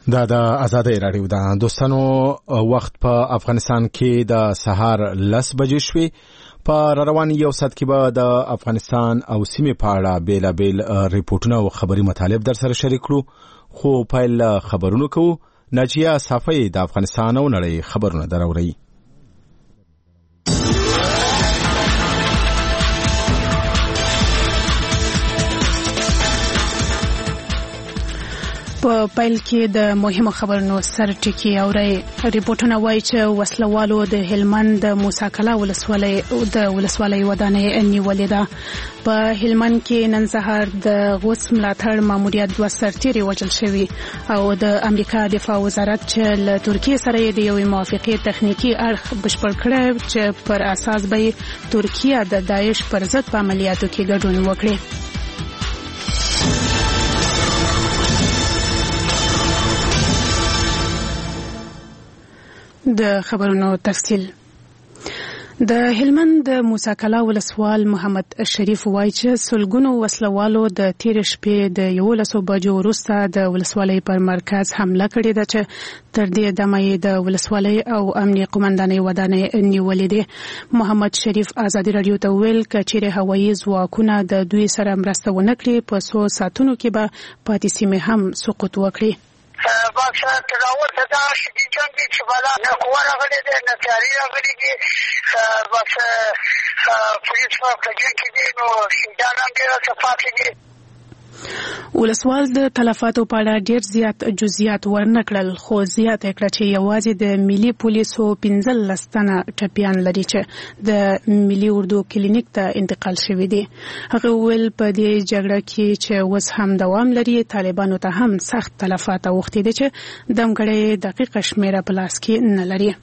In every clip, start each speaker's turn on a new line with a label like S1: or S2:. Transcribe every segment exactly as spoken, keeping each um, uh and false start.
S1: دا د آزادۍ راډیو ده. دوستانو وخت په افغانستان کې د سهار لس بجې شوې. په روان یو ساعت کې به د افغانستان او سیمې په اړه بیلابیل ریپورټونه او خبري مطالب در سره شریک کړو. خو پیل خبرونو کوو. ناجیه صافی د افغانستان او نړۍ خبرونه دراوړي.
S2: په پیل کې د مهمو خبرونو سر ټکی اوري. ریپورتونه وایي چې وسلوالو د هلمند د موسی کلا ولسوالۍ د ولسوالۍ ودانۍ نیولې ده. په هلمند کې نن سهار د غوث ملاتړ ماموریت دوه سرتیري وژل شوي او د امریکا دفاع وزارت چې له ترکیه سره د یوې موافقې تخنیکی اړخ بشپړ کړی چې پر اساس به ترکیه د داعش پر ضد په عملیاتو کې ګډون وکړي. د خبرونو تفصیل. د هلمند د موسی کلا ولسوال محمد شریف وایي چې سلګونو وسلوالو د تیر شپې د یولسو بجو وروسته د ولسوالۍ پر مرکز حمله کړې ده چې تر دې دمه یې د ولسوالۍ او امنیه قومندانۍ ودانۍ نیولې ده. محمد شریف ازادي رادیو ته ویل چې چیرې هوایي ځواکونه د دوی سره مرسته ونه کړي په څو ساعتونو کې به پاتې سیمې هم سقوط وکړي.
S3: بس تداول دا شدید جنگ دی چې بالا نه قوه راغلی دی نه تیاری راغلی دی. بس پولیس په کجن کې دی نو شیدان هم ډېر صفاتې دي.
S2: ولسوال د تلفاتو په اړه ډېر زیات جزئیات ورنکړل خو زیاته کړه چې یوازې د ملي پولیسو پنځلس تنه ټپیان لري چې د ملي اردو کلینیک ته انتقال شوي دي. هغه ویل په دې جګړه کې چې اوس هم دوام لري طالبانو ته هم سخت تلفات اوښتي دي چې دمګړی دقیقه شمیره په لاس کې نه لري.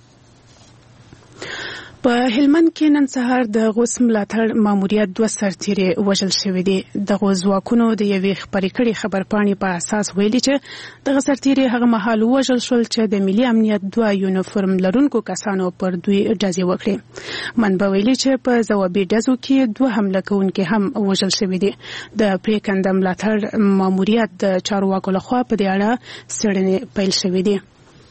S2: په هلمند کې نن سهار د غوث ملاتړ ماموریت دوه سرتیري وژل شوي دي. دغه ځواکونو د یوې خپرې کړې خبرپاڼې په اساس ویلي چې دغه سرتیري هغه مهال وژل شول چې د ملي امنیت دوه یونیفورم لرونکو کسانو پر دوی ډزې وکړې. منبع ویلي چې په ځوابي ډزو کې دوه حمله کوونکي هم وژل شوي دي. د پریکنده ملاتړ ماموریت د چارواکو لخوا په دې اړه څېړنې پیل شوې دي.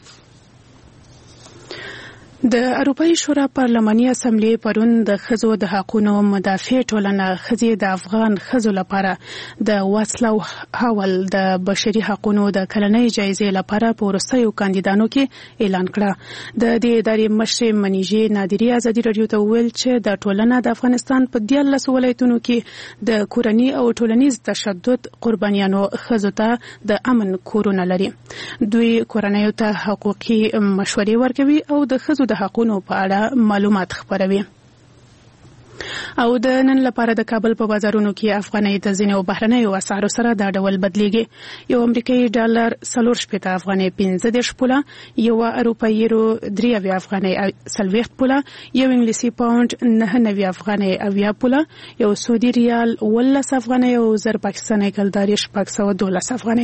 S2: د اروپایي شورا پارلماني اسمبلی پرون د ښځو د حقوقو مدافع ټولنه ښځې د افغان ښځو لپاره د واڅلاو هاول د بشري حقوقو د کلنۍ جایزې لپاره په وروستیو کاندیدانو کې اعلان کړه. د دې ادارې مشر منیژې نادري ازادي رادیو ته ویل چې د ټولنه د افغانستان په دیارلس ولایتونو کې د کورني او ټولنیز تشدد قربانیانو ښځو ته د امن کورونه لري. دوی کورنیو ته حقوقي مشورې ورکوي او د ښځو د حقونو په اړه معلومات خپروي. او د نن لپاره د کابل په بازارونو کې افغانۍ د ځینو بهرنیو اسعارو سره دا ډول بدلیږي. یو امریکایي ډالر څلور شپېته افغانۍ پنځه دېرش پوله، یو اروپایي یورو درې اویا افغانۍ څلوېښت پوله، یو انګلیسي پاونډ نهه نوي افغانۍ اویا پوله، یو سعودي ریال اوولس افغانۍ او زر پاکستاني کلداري شپږ سوه دولس افغانۍ.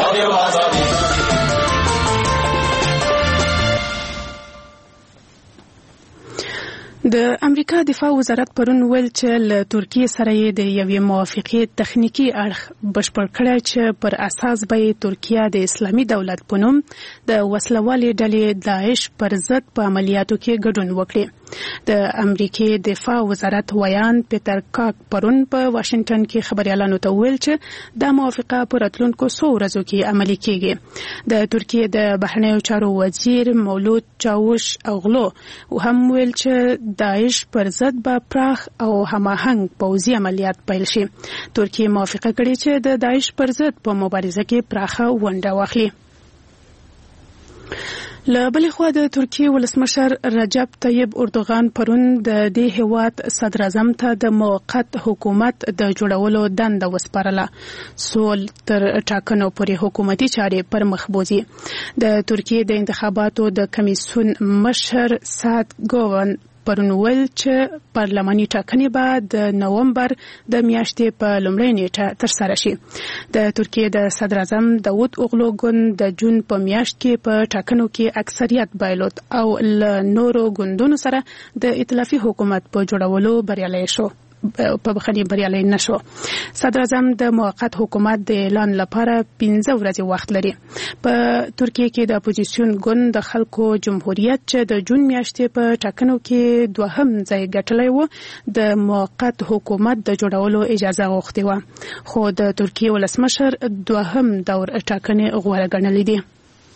S2: د امریکا دفاع وزارت پرون ویل چې له ترکیه سره یې د یوې موافقې تخنیکی اړخ بشپړ کړی چې پر اساس به ترکیه د اسلامي دولت په نوم د وسلوالې ډلې داعش پر ضد په عملیاتو کې ګډون وکړي. د امریکای دفاع وزارت ویان پیټر کاک پرون په واشنگټن کې خبريالانو ته ویل چې دا موافقه پر راتلونکو څو ورځو کې عملي کیږي. د ترکیه د بهرنیو چارو وزیر مولود چاوش اوغلو هم ویل چې داعش پر ضد به پراخ او هماهنګ پوځي عملیات پیل شي. ترکیه موافقه کړې چې د داعش پر ضد په مبارزه کې پراخه ونډه واخلي. له بلې خوا د ترکیه ولسمشر رجب طیب اردوغان پرون د دې هیواد صدر اعظم ته د موقت حکومت د جوړولو دنده وسپارله. سول تر ټاکنو پورې حکومتي چارې پر مخ بوځي. د ترکیه د انتخاباتو د کمیسیون مشر سات ګوون پرون ویل چې پارلماني ټاکنې به د نومبر د میاشتې په لومړۍ نیټه ترسره شي. د ترکیه د صدر اعظم داوود اوغلو ګوند د جون په میاشت کې په ټاکنو کې اکثریت بایلود او له نورو ګوندونو سره د ائتلافي حکومت په جوړولو بریالی شو. په بخني بریالي نشو. صدر اعظم د موقت حکومت د اعلان لپاره پنځه ورځې وخت لري. په ترکیه کې د اپوزیسیون ګوند د خلکو جمهوریت چې د جون میاشتې په ټاکنو کې دوهم ځای ګټلی و د موقت حکومت د جوړولو اجازه غوښتې وه، خو د ترکیه ولسمشر دوهم دور ټاکنې غوره ګڼلې دي.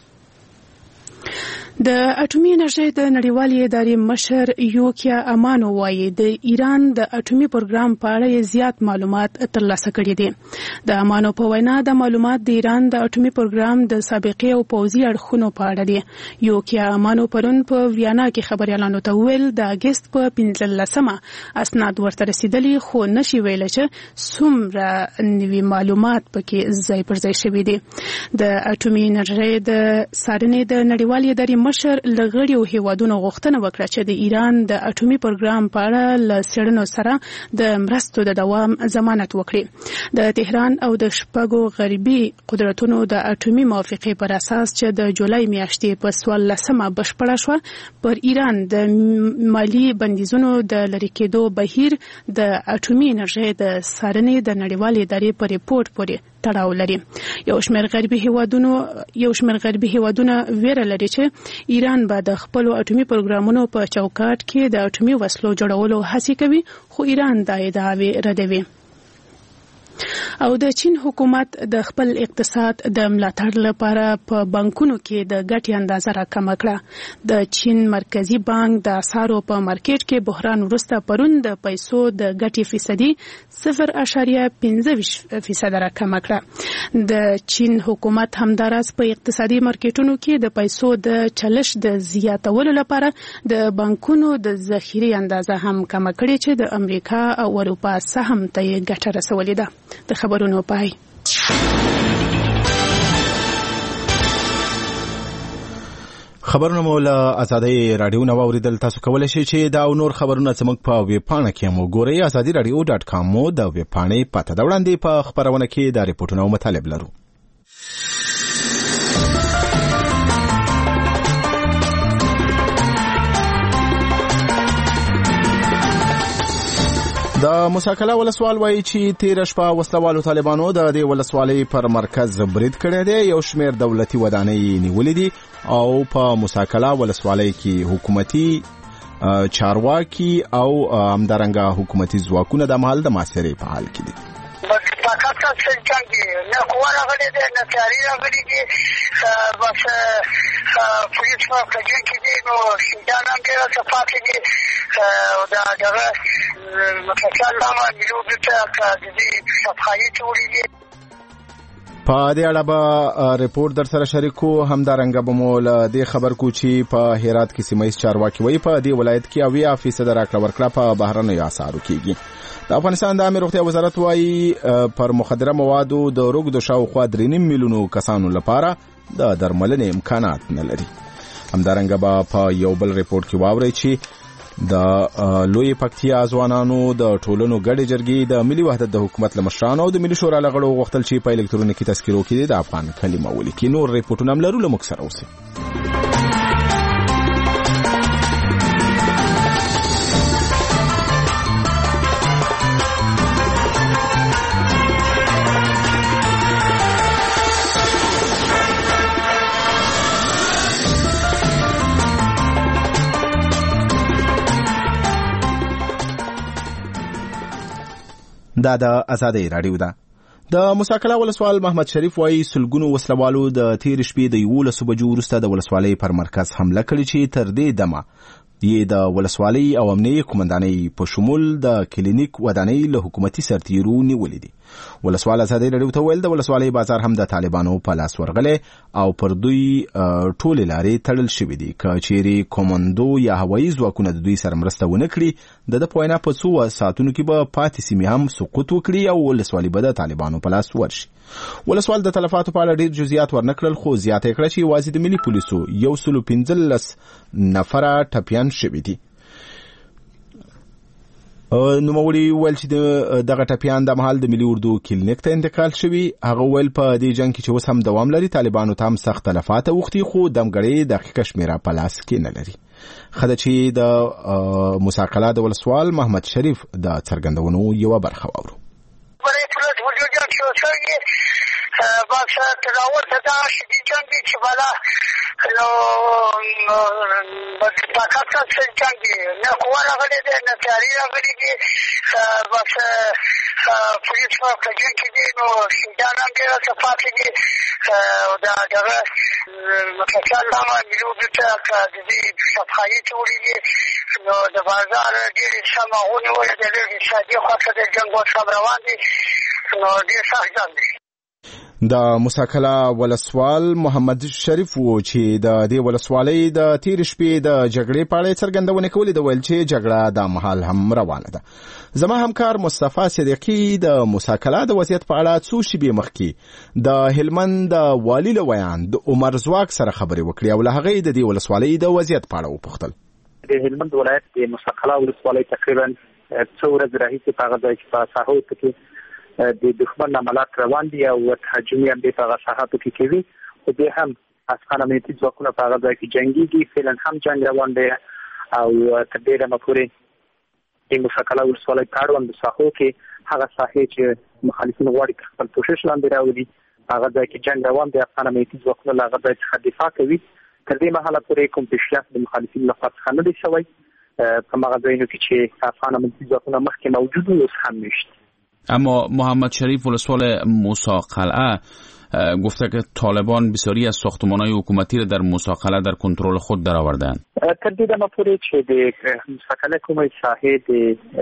S2: د اټومي انرژۍ د نړیوالې ادارې مشر یوکیا امانو وایي د ایران د اټومي پروګرام په اړه زیات معلومات ترلاسه کړي دي. د امانو په وینا د معلومات د ایران د اټومي پروګرام د سابقې او پوځي اړخونو په اړه دي. یوکیا امانو پرون په ویانا کې خبريالانو ته ویل د اگست په پنځلسمه اسناد ورته رسیدلي، خو نشي ویل چې څومره نوي معلومات پکې ځای پر ځای شوي دي. د اټومي انرژۍ د څارنې د نړیوالې ادارې مشر لغړیو هیوادونو غوښتنه وکړه چې د ایران د اټومي پروګرام په اړه له څېړنو سره د مرستو د دوام ضمانت وکړي. د تهران او د شپږو غربي قدرتونو د اټومي موافقې پر اساس چې د جولای میاشتې په څوارلسمه بشپړه شوه، پر ایران د مالي بندیزونو د لرې کېدو بهیر د اټومي انرژۍ د څارنې د نړیوالې ادارې په ریپورت پورې تړاو لري. یو شمېر غربي هیوادونو یو شمېر غربي هیوادونه ویره لري چې ایران به د خپل اټومي پروګرامونو په چوکاټ کې د اټومي وسلو جوړولو هڅه کوي، خو ایران دا ادعاوې ردوي. او د چین حکومت د خپل اقتصاد د ملاتړ لپاره په بانکونو کې د ګټې اندازه راکمه کړه. د چین مرکزی بانک د اسعارو په مارکیټ کې بحران وروسته پرون د پیسو د ګټې فیصدي صفر اعشاریه پنځه فیصد راکمه کړه. د چین حکومت همداراز په اقتصادي مارکیټونو کې د پیسو د چلش د زیاتولو لپاره د بانکونو د ذخیرې اندازه هم کمه کړې چې د امریکا او اروپا سهم ته یې ګټه رسولې ده. د خبرونو پای.
S1: خبرونه مو له ازادي رادیو نو اوریدل. تاسو کولای شئ چې دا او نور خبرونه زموږ په ویب پاڼه کې مو ګورئ. ازادي رادیو ډاټ کام مو د ویب پاڼې پته دا وړاندې په خبرونه کې د ریپورتونو مطالب لرو. د مساکله ولسوال وایي چې تیر شپه وسلوالو طالبانو د دې ولسوالۍ پر مرکز برید کړی دی. یو شمېر دولتي ودانۍ نیولې دي او په مساکله ولسوالۍ کې حکومتي چارواکي او همدارنګه حکومتي ځواکونه د مهال د محاصرې په حال کې دي.
S3: بس طاقت څه څنګه نه قوه راغلي دي نه تیاری راغلي دي. بس پولیس په کجې کې دي نو شیندان هم ډېره صفات دي او دا دغه مفصل لامه ملو ته د دې صفحایي جوړې دي.
S1: په دې اړه به ریپورت در سره شریکو. همدارنګه به مو له دې خبر کو چې په هرات کې سیمه ایز چارواکي وایي په دې ولایت کې اویا فیصد راکړه ورکړه په بهرنیو اسعارو کېږي. د افغانستان د عامه روغتیا وزارت وایي پر مخدره موادو د روږدو شاوخوا درې نیم میلیونو کسانو لپاره د درملنې امکانات نه لري. همدارنګه به په یو بل ریپورت کې واورئ چې د لوی پکتیا ځوانانو د ټولنو ګډې جرګې د ملي وحدت د حکومت له مشرانو او د ملي شورا له غړو غوښتل چې په الکترونیکي تذکرو کې د افغان کلمه ولیکي. نور ریپورټونه هم لرو، له موږ سره اوسئ. دا د ازادي رادیو ده. د مساکله ولسوال محمد شریف وایي سلګونو وسلوالو د تیر شپې د یولسو بجو وروسته د ولسوالۍ پر مرکز حمله کړې چې تر دې دمه یې د ولسوالۍ او امنیه قومندانۍ په شمول د کلینیک ودانۍ له حکومتي سرتیرو نیولې دي. ولسوال ازادي رادیو ته ویل د ولسوالۍ بازار هم د طالبانو په لاس ورغلی او پر دوی ټولې لارې تړل شوې دي. که چیرې کومندو یا هوایي ځواکونه د دوی سره مرسته ونه کړي د ده په وینا په څو ساعتونو کې به پاتې سیمې هم سقوط وکړي او ولسوالۍ به د طالبانو په لاس ورشي. ولسوال د تلفاتو په اړه ډېر جزئیات ورنکړل، خو زیاته کړه چې یوازې د ملي پولیسو یو سلو پنځلس نفره ټپیان شوي دي. نوموړي ویل چې دغه ټپیان د مهال د ملي اردو کلینیک ته انتقال شوي. هغه ویل په دې جنگ کې چې اوس هم دوام لري طالبانو ته هم سخت تلفات اوښتي خو دمګړۍ دقیقه شمیره په لاس کې نه لري. خدای چې د مساقله د ولسوال محمد شریف د څرګندونو یو برخه واورو.
S3: بس تداول تدا شدید جنگی که بالا نو طاقت سره جنگی نه قوا راغلی دی نه تیاری راغلی دی. بس پولیس په کجن کې دی نو شیندان هم ډېره څه پاتې دي. دا دغه مکتل هم ملي اردو ته د دې صفحایي ته وړي دي نو د بازار ډېرې سماغونې ولې د لږ اقتصادي خواته د جنګ اوس هم روان دي نو ډېر سخت جنګ دی.
S1: د مساکله ولسوال محمد شریف و چې د دې ولسوالۍ د تیر شپې د جګړې په اړه څرګندونه کولې د ویل چې جګړه د محل هم روانه ده. زما همکار مصطفی صدیقی د مساکله د وضعیت په اړه څو شیبې مخکې د هلمند د والی له ویان د عمر زواک سره خبرې وکړې او له هغې د دې ولسوالۍ د وضعیت په اړه وپوښتل.
S4: د هلمند ولایت د مساکله ولسوالۍ تقریبا څو ورځې راهیسې په هغه ځای کې په ساحو کې د دښمن عملیات روان دي او تهاجمي هم په هغه ساحاتو کې کوي خو بیا هم افغان امنیتي ځواکونه په هغه ځای کې جنګېږي. فعلا هم جنګ روان دی او تر ډېره دمه پورې د مساکله ولسوالۍ په اړوندو ساحو کې هغه ساحې چې مخالفین غواړي خپل کوشش لاندې راولي هغه ځای کې جنګ روان دی. افغان امنیتي ځواکونه له هغه ځای څخه دفاع کوي. تر دې مهاله پورې کوم پیشرفت د مخالفینو لخوا څخه نه دی شوی. په هغه ځایونو کې چې افغان امنیتي ځواکونه مخکې موجود وو اوس هم نشته.
S5: اما محمد شریف ولسوال مساقله گفته که طالبان بسیاری از ساختمان‌های حکومتی را در مساقله در کنترل خود درآوردند.
S4: تردید ما پوری چه د مساقله کومه ساحه د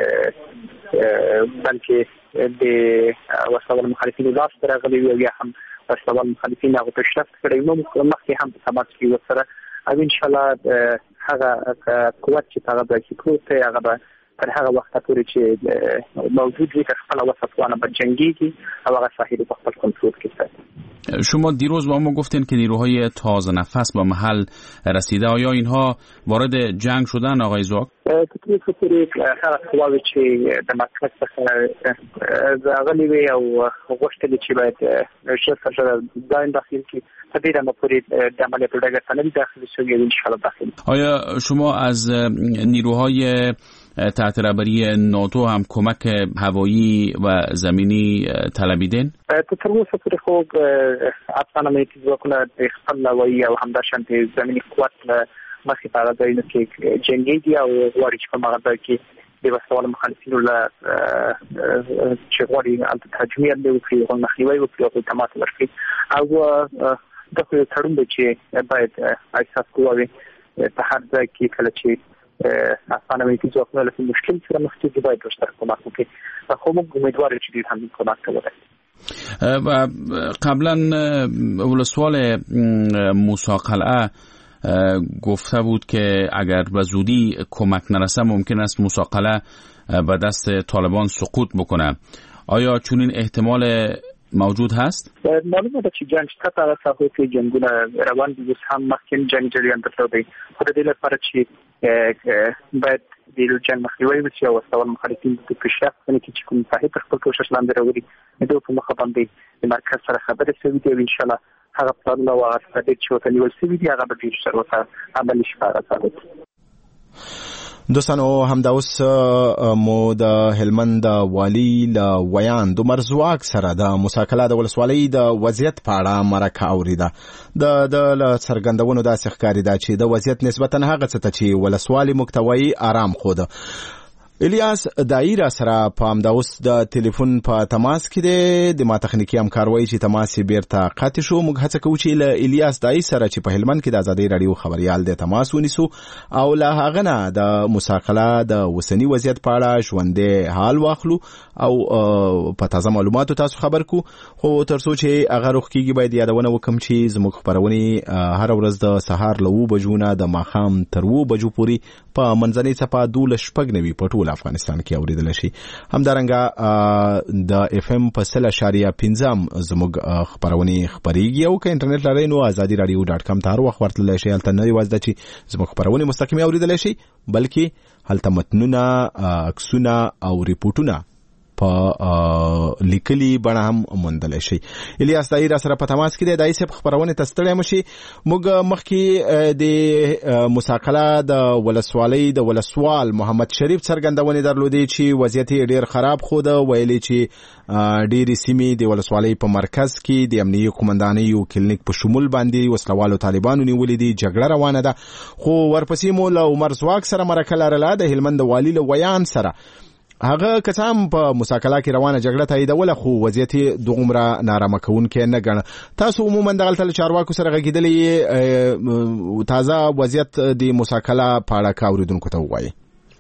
S4: بلکې د وسوال مخالفین لاس راغلي او یا هم وسوال مخالفین هغه پیشرفت کړی نو مخکې هم په تماس کې وسره او ان شاء الله هغه قوت چې هغه د حکومت هغه تر هغه وخت پورې چې موجود وي خپل وسطوانه به جنگیږي او هغه ساحل په خپل کنترل کې ساتي.
S5: شما دیروز با ما گفتین که نیروهای تازه نفس به محل رسیده. آیا اینها وارد جنگ شدن آقای زواک؟
S4: تطریق پوری هغه قواوی چې د مرکز څخه راغلي وي او غوښتل چې باید ژر سره ځان داخل کړي په دې ډول پوری د عملیات په ډګر ته داخل شوی ان شاء الله داخل.
S5: آیا شما از نیروهای تحت رهبری ناتو هم کمک هوایی و زمینی طلبیدین؟
S4: تر اوسه پورې خو افغان امنیتي ځواکونه د خپل هوایي او همداشان زمینی قوت مخې په هغه ځایونو کې جنګېږي او غواړي چې په هغه ځای کې د وسوال مخالفینو له چې غواړي هلته تهاجمي حملې وکړي او مخنیوی وکړي او التماس ورکړي او دا خو یو تړون دی چې باید اساس قواوې په هر ځای کې کله چې افغان امنیتي ځواکونه له مشکل سره مخ کېږي باید ورسره کومک وکړي خو موږ امیدوار یو چې دوی هم کمک کوي.
S5: و قبلا ولسوال مساقله گفته بود که اگر به زودی کمک نرسه ممکن است مساقله به دست طالبان سقوط بکنه. آیا چنین احتمال موجود هست؟
S4: معلومه ده چې جنگ شته په ساحو کې جنگونه روان دي هم مخکې جنگ جریان درلودي خو د دې لپاره چې باید د جنگ مخنیوي وشي او وسوال مخالفین د پیشرفت باندې چې کوم صحیح خپل کوشش لاندې راوړي دوی په مخه باندې د مرکز سره خبرې شوې دي ان شاء الله هغه پلان او هغه څه چې وته نیول شوی دی هغه به ډیر سره وته عملي شي راځي.
S1: دوستانو همدا اوس مو د هلمند والی ل ویان د مرزواک سره د مساکله د ولسوالۍ د وضعیت په اړه مرکه اوریده. د د څرګندونو د ښکاری دا چې د وضعیت نسبتا هغه څه ته چې ولسوالۍ مکتوي آرام خوده. الیاس دایره سره په همدا اوس د ټلیفون په تماس کې دی. د ما تخنیکی همکاروي چې تماس یې بیرته قطع شو. موږ هڅه کوو چې له الیاس دای سره چې په هلمند کې د آزادۍ رادیو خبريال د تماس ونیسو او له هغه نه د مساقله د وسنی وضعیت په اړه ژوندې حال واخلو او په تازه معلوماتو تاسو خبر کو. خو ترڅو چې هغه روخ کېږي باید یادونه وکم چې زموږ خبرونه هر ورځ د سهار له و بجو نه د ماخام تر و بجو پورې په منځنۍ صفه دوله شپږ نوي پټول ټول افغانستان کې اوریدل شي. همدارنګه د اف ام په سل اشاریه پنځم زموږ خبرونه خبريږي او که انټرنیټ لرئ نو آزادي رادیو ډاټ کام ته هر وخت ورتللی شئ. هلته نه یوازې ده چې زموږ خبرونه مستقیمي اوریدلی شئ بلکې هلته متنونه، عکسونه او ریپورټونه په لیکلي بڼه هم موندلی شي. الیاس دای را سره په تماس کې دی. دای صاحب خبرونه ته ستړی مشي. موږ مخکې د مساقله د ولسوالۍ د ولسوال محمد شریف څرګندونې درلودې چې وضعیت ډیر خراب خو ده، ویلي چې ډېرې سیمې د ولسوالۍ په مرکز کې د امنیي قومندانۍ یو کلینیک په شمول باندې وسلوالو طالبانو نیولې دي. جګړه روانه ده. خو ورپسې مو له عمر ځواک سره مرکه لرله د هلمند د والي له ویان سره. هغه کسان په مساقله کې روانه جګړه تاییدوله خو وضعیت دومره نارامه کوونکی نه ګڼه. تاسو عموما دغلته له چارواکو سره غږېدلي، تازه وضعیت د مساقله په اړه که اورېدونکو ته ووایي.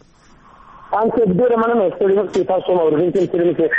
S6: ان کې ډېره مننه چې تاسو مو اورېدونکي چې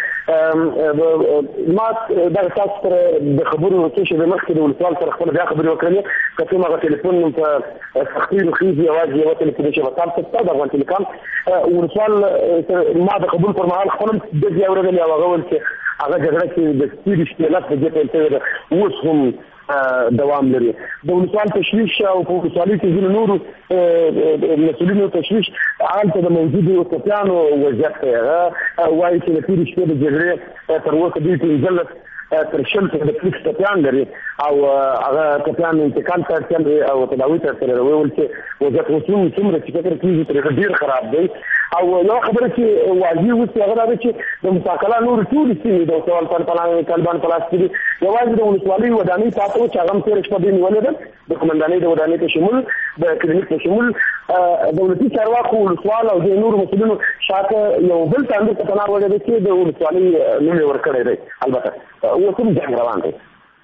S6: ما دا تاسو سره د خبرو کې د مخکې د ولسوال سره خپل بیا خبرې وکړې. کله ما غو ټلیفون په تخطیر خيزي आवाज یو ټلیفون چې وصل څه د افغان ټلیکام ولسوال ما د خبرو پر مهال خپل د یو ورغلی او غول چې هغه جګړه چې د سپیډ شتلات په دې ته اوس هم دوام لري. د ولسوال تشویش او په ولسوالۍ کې ځینې نورو مسؤلینو تشویش حالته د موجودو کپیانو وضعیت وایي چې د تېرې شپې د جګړې تر اوسه دوی پنځلس تر شل د فلیکس کپیان لري او هغه کپیان انتقال ته اړتیا او تداوي ته اړتیا ویل چې وضعیت اوس هم څومره چې فکر کېږي ترې ډېر خراب دی. او یو خبره چې واضح اوس هغه دا چې د مساقله نور ټول سیمې د ولسوال طالبان په لاس کې دي. یوازې د ولسوالۍ ودانۍ پاتې چې هغه هم تېره شپه دوی نیولې ده د قومندانۍ د ودانۍ په شمول د کلینیک په شمول دولتي چارواکو ولسوال او د نورو مسؤلینو شاته یو بل تاندو په تنار وړی دی چې د ولسوالۍ نوم یې ورکړی دی. البته اوس هم جنګ روان دی.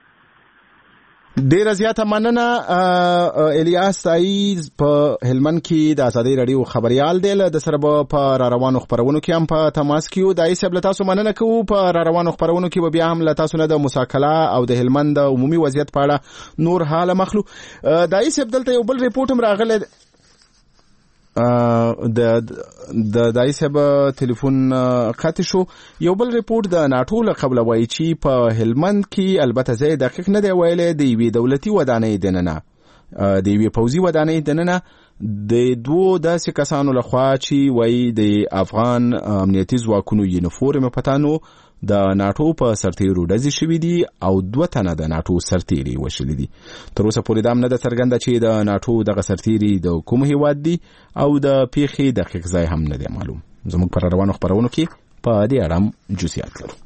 S1: ډیره زیاته مننه. الیاس دای په هلمند کې د آزادۍ رادیو خبريال دی. د سره په را روانو خبرونو کې هم په تماس کې یو. دای صاحب له تاسو مننه کوو. په را روانو خبرونو کې بیا هم له تاسو نه د مساقله او د هلمند د عمومي وضعیت په اړه نور حال مخلو. دای صاحب دلته یو بل ریپورت هم راغلی د د دای صاحب ټلیفون قطع شو. یو بل ریپورت د ناټو له قبل وایي چې په هلمند کې البته زه دقیق نه دی ویلی د یوې دولتي ودانۍ دننه د یوې پوځي ودانۍ دننه د دوو داسې کسانو لخوا چې وایي د افغان امنیتي ځواکونو یونیفورم پتانو د ناټو په سرتیرو ډزې شوي دي او دوه تنه د ناټو سرتیري وشلي دي. تر اوسه پورې دا هم نه ده څرګنده چې د ناټو دغه سرتیري د کوم هیواد دي او د پیښې دقیق ځای هم نه دی معلوم. زموږ پر روانو خبرونو کې په دې اړه هم جزئیات لرو.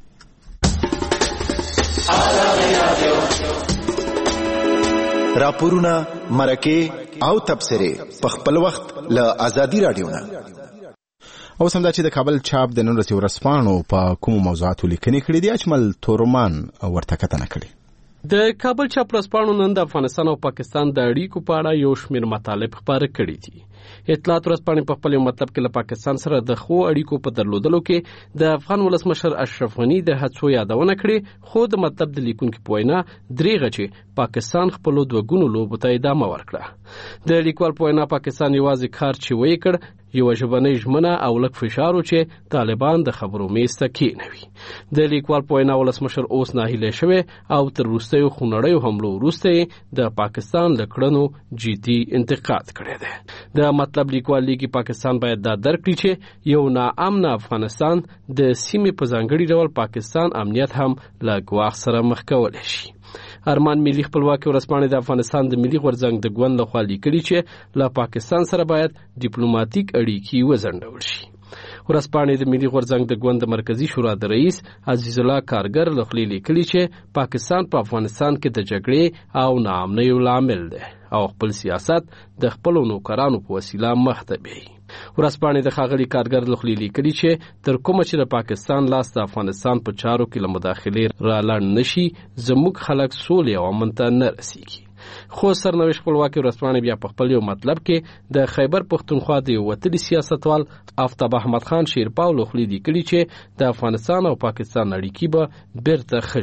S7: راپورونه، مرکې او تبصرې په خپل وخت له آزادي رادیو نه.
S1: او سم دا چې د کابل چاپ د نن ورځې ورځپاڼو په کومو موضوعاتو لیکنې کړي دي اجمل تورمان ورته کتنه کړې.
S8: د کابل چاپ ورځپاڼو نن د افغانستان او پاکستان د اړیکو په اړه یو شمېر مطالب خپاره کړي دي. اطلاعات ورځپاڼې په خپل مطلب کې له پاکستان سره د خو اړیکو په درلودلو کې د افغان ولسمشر اشرف غنی د هڅو یادونه کړې، خو د مطلب د لیکونکو په وینا دریغه چې پاکستان خپل دوه ګونو لوبو ته ادامه ورکړه. د لیکوال په وینا پاکستان یوازې کار چې وی کړ یو ژبنۍ ژمنه او لک فشار چې طالبان د خبرو میز ته کېنوي. د لیکوال په وینا ولسمشر اوس ناهیلی شوی او تر وروستیو خونړیو حملو وروسته د پاکستان له کړنو جدي انتقاد کړی دی. د مطلب لیکوال لیکي پاکستان باید دا درک کړي چې یو ناامن افغانستان د سیمې په ځانګړي ډول پاکستان امنیت هم له ګواښ سره مخ کولی شي. ارمان ملي خپلواکي ورځپاڼې د افغانستان د ملي غورځنګ د ګوند لخوا لیکلي چې له پاکستان سره باید ډیپلوماټیک اړیکې وځنډول شي. ورځپاڼې د ملي غورځنګ د ګوند د مرکزی شورا د رئیس عزیز الله کارګر لخوا لیکلي چې پاکستان په افغانستان کې د جګړې او ناامنیو لامل دی او خپل سیاست د خپل نوکرانو په وسیله مخ ته بیایي. ورځپاڼې د ښاغلي کارګر لخوا لیکلي چې تر کومه چې د پاکستان لاس د افغانستان په چارو کې له مداخلې را لاړ نشي زموږ خلک سولې او امن ته نه رسیږي. خو سرنوشت خپلواکي ورځپاڼې بیا په خپل یو مطلب کې د خیبر پښتونخوا د یو وتلي سیاستوال آفتاب احمد خان شیرپاو لخوا لیکلي چې د افغانستان او پاکستان اړیکې به بیرته ښه شي.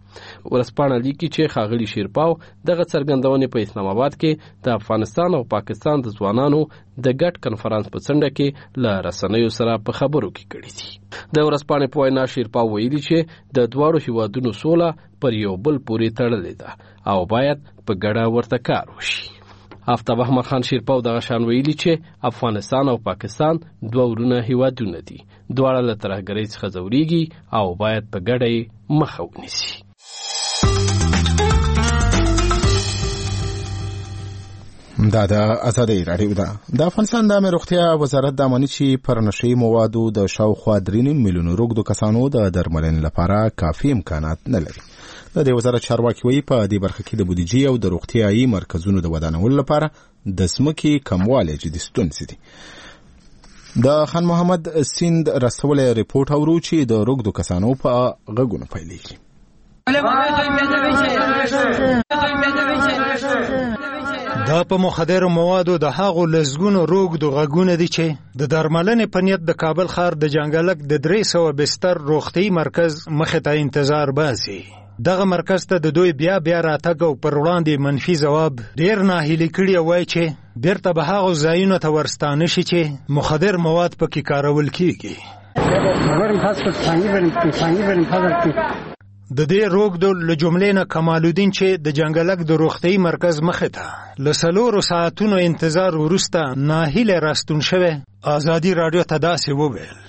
S8: ورسپانه لیکي چې ښاغلي شیرپاو دغه څرګندونې په اسلام آباد کې د افغانستان او پاکستان د ځوانانو د ګډ کنفرانس په څنډه کې له رسنیو سره په خبرو کې کړي دي. د ورسپانې په وینا شیرپاو ویلي چې د دواړو هیوادونو سوله پر یو بل پورې تړلې ده او باید په ګډه ورته کار وشي. آفتاب احمد خان شیرپاو دغه شان ویلي چې افغانستان او پاکستان دوه ورونه هیوادونه دي، دواړه له ترهګرۍ څخه ځورېږي او باید په ګډه یې مخه ونیسي.
S1: دا د ازادۍ راډیو ده. د افغانستان د عامه روغتیا وزارت د امنیت چې پر نشي موادو د شاوخوا درې میلیونو روږدو کسانو د درملنې لپاره کافي امکانات نه لري. د دې وزارت چارواکي وایي په دې برخه کې د بودیجې او د روغتیايي مرکزونو د ودانولو لپاره د ځمکې کموالی جدي ستونزې دي. د خان محمد سیند رسولی ریپورټ اورو چې د روږدو کسانو په غږونو پیلېږي.
S9: دا په مخدرو موادو د هغو لزګونو روږدو غږونه دي چې د درملنې په نیت د کابل ښار د جنګلک د درې سوه بستر روغتیايي مرکز مخې ته انتظار باسي. دغه مرکز ته د دوی بیا بیا راتګ او پر وړاندې منفي ځواب ډېر ناهیلي کړي وایي چې بیرته به هغو ځایونو ته ورستانه شي چې مخدر مواد پکې کارول کیږي. د دې روږدو له جملې نه کمال الدین چې د جنګلک د روغتیايي مرکز مخې ته له څلورو ساعتونو انتظار وروسته ناهیلی راستون شوی ازادي راډیو ته داسې وویل: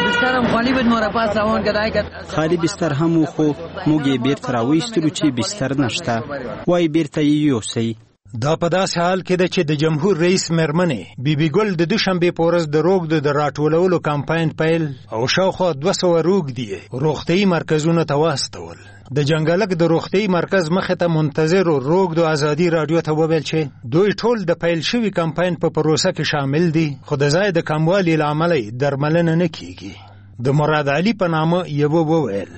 S10: خالی بستر هم و خو موږ یې بیرته راویستلو چې بستر نشته، وایي بیرته یې یوسئ.
S9: دا په داسې حال کې ده چې د جمهور رئیس مېرمنې بیبي ګل د دوشنبې په ورځ د روږدو د راټولولو کمپاین پیل او شاوخوا دوه سوه روږدي روغتیايي مرکزونو ته واستول. د جنګلک د روغتیايي مرکز مخې ته منتظرو روږدو ازادي راډیو ته وویل چې دوی ټول د پیل شوي کمپاین په پروسه کې شامل دي، خو د ځای د کموالي له امله درملنه نه کیږي. د مراد علي په نامه یوه وویل: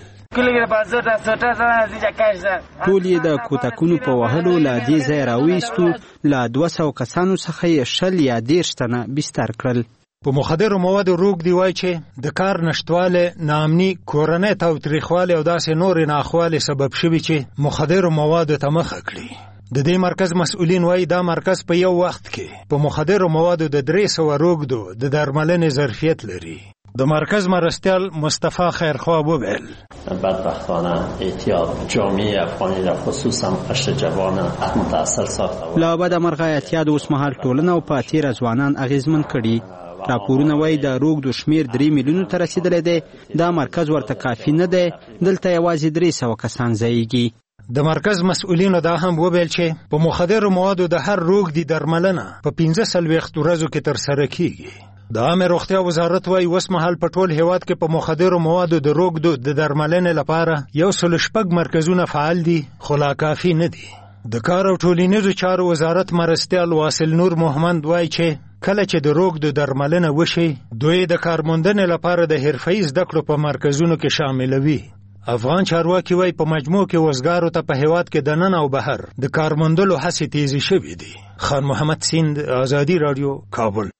S10: ټول یې د کوتکونو په وهلو له دې ځای راویستو، له دوه سوه کسانو څخه یې شل یا دېرش تنه بستر کړل.
S9: په مخدرو موادو روږدي وایي چې د کار نشتوالی، ناامني، کورنۍ تاوتریخوالی او داسې نورې ناخوالې سبب شوي چې مخدرو موادو ته مخه کړي. د دې مرکز مسؤلین وایي دا مرکز په یو وخت کې په مخدرو موادو د درې سوه روږدو د درملنې ظرفیت لري. د مرکز مرستیال مصطفی خیرخوا وویل:
S11: بدبختانه اعتیاد جامعه افغانی را خصوصا قشر جوان متاثر ساخته.
S10: لا بده مرغه اعتیاد اوس مهال ټولنه او په تیر ځوانان اغیزمن کړي. راپورونه وایي د روږدو شمیر درې میلیونو ته رسیدلی دی. دا مرکز ورته کافي نه دی، دلته یوازې درې سوه کسان ځایږي.
S9: د مرکز مسؤلینو دا هم وویل چې په مخدرو موادو د هر روږدي درملنه په پنځه څلوېښت ورځو کې ترسره کیږي. د عامه روغتیا وزارت وایي اوس مهال په ټول هیواد کې په مخدرو موادو د روږدو د درملنې لپاره یو سل شپږ مرکزونه فعال دي، خو لا کافي نه دي. د کار او ټولنیزو چارو وزارت مرستیال واصل نور محمد وایي چې کله چې د روږدو درملنه وشي، دوی د کارموندنې لپاره د حرفه‌ایي زده کړو په مرکزونو کې شاملوي. افغان چارواکي وایي په مجموع کې وزګارو ته په هیواد کې د نن او بهر د کارموندلو هڅې تیزې شوې دي. خان محمد سیند، ازادي راډیو، کابل.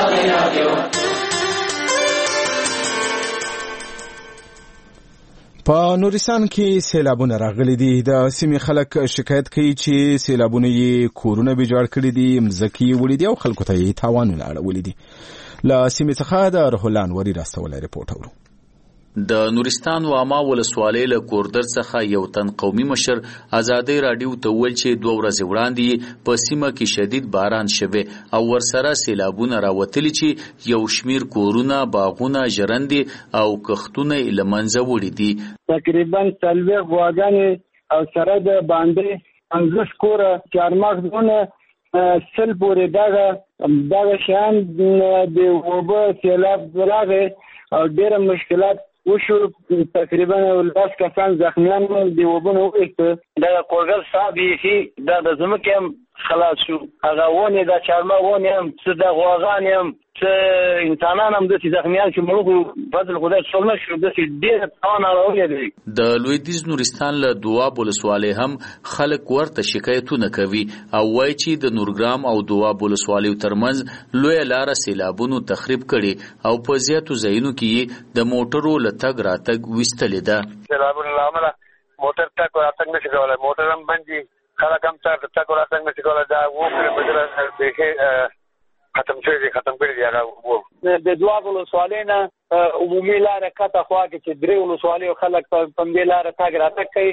S1: په نورستان کې سیلابونه راغلي دي. د سیمې خلک شکایت کوي چې سیلابونه یې کورونه ویجاړ کړي دي، مځکې یې وړي دي او خلکو ته یې تاوانونه اړولي دي. له سیمې څخه د روح الله انوري راستولی ریپورټ اورو.
S12: د نورستان واما ولسوالۍ له کوردر څخه یو تن قومي مشر ازادۍ راډیو ته وویل چې دوه ورځې وړاندې په سیمه کې شدید باران شوی او ورسره سیلابونه راوتلي چې یو شمیر کورونه، باغونه، ژرندې او کښتونه یې له منځه وړي دي.
S13: تقریبا څلوېښت غواګانې او سره د باندې پنځوس کوره چهارمغزونه سل پورې دغه دغه شیان د اوبه سیلاب راغی او ډېره مشکلات وشو. تقریبا لس کسان زخمیان ول، د اوبه نه وویسته. دغه کوږل صاحب یې دا د ځمکې هم خلاص شو. هغه ونې د چهارمغز ونې هم څه د غواګانې هم څه انسانان هم داسې زخمیان چې موږ فضل خدای څول نه شو، داسې ډېر تاوان اړولی دی.
S12: د لویدیځ نورستان له دواب ولسوالۍ هم خلک ورته شکایتونه کوي او وایي چې د نورګرام او دواب ولسوالیو ترمنځ لویه لاره سیلابونو تخریب کړي او په زیاتو ځایونو کې د موټرو له تګ راتګ ویستلې ده.
S14: سیلابونو له امله موټر تک راتګ نشي کولای، موټر هم بند دي، خلک هم تک راتګ نشي کولای. دا اووه کیلومتره بیخي ختم شوی دي، ختم کړي دي هغه اوبه.
S13: د دواب ولسوالۍ نه عمومي لاره کته خوا کې چې درې ولسوالۍ خلک په همدې لاره تګ راتګ کوي.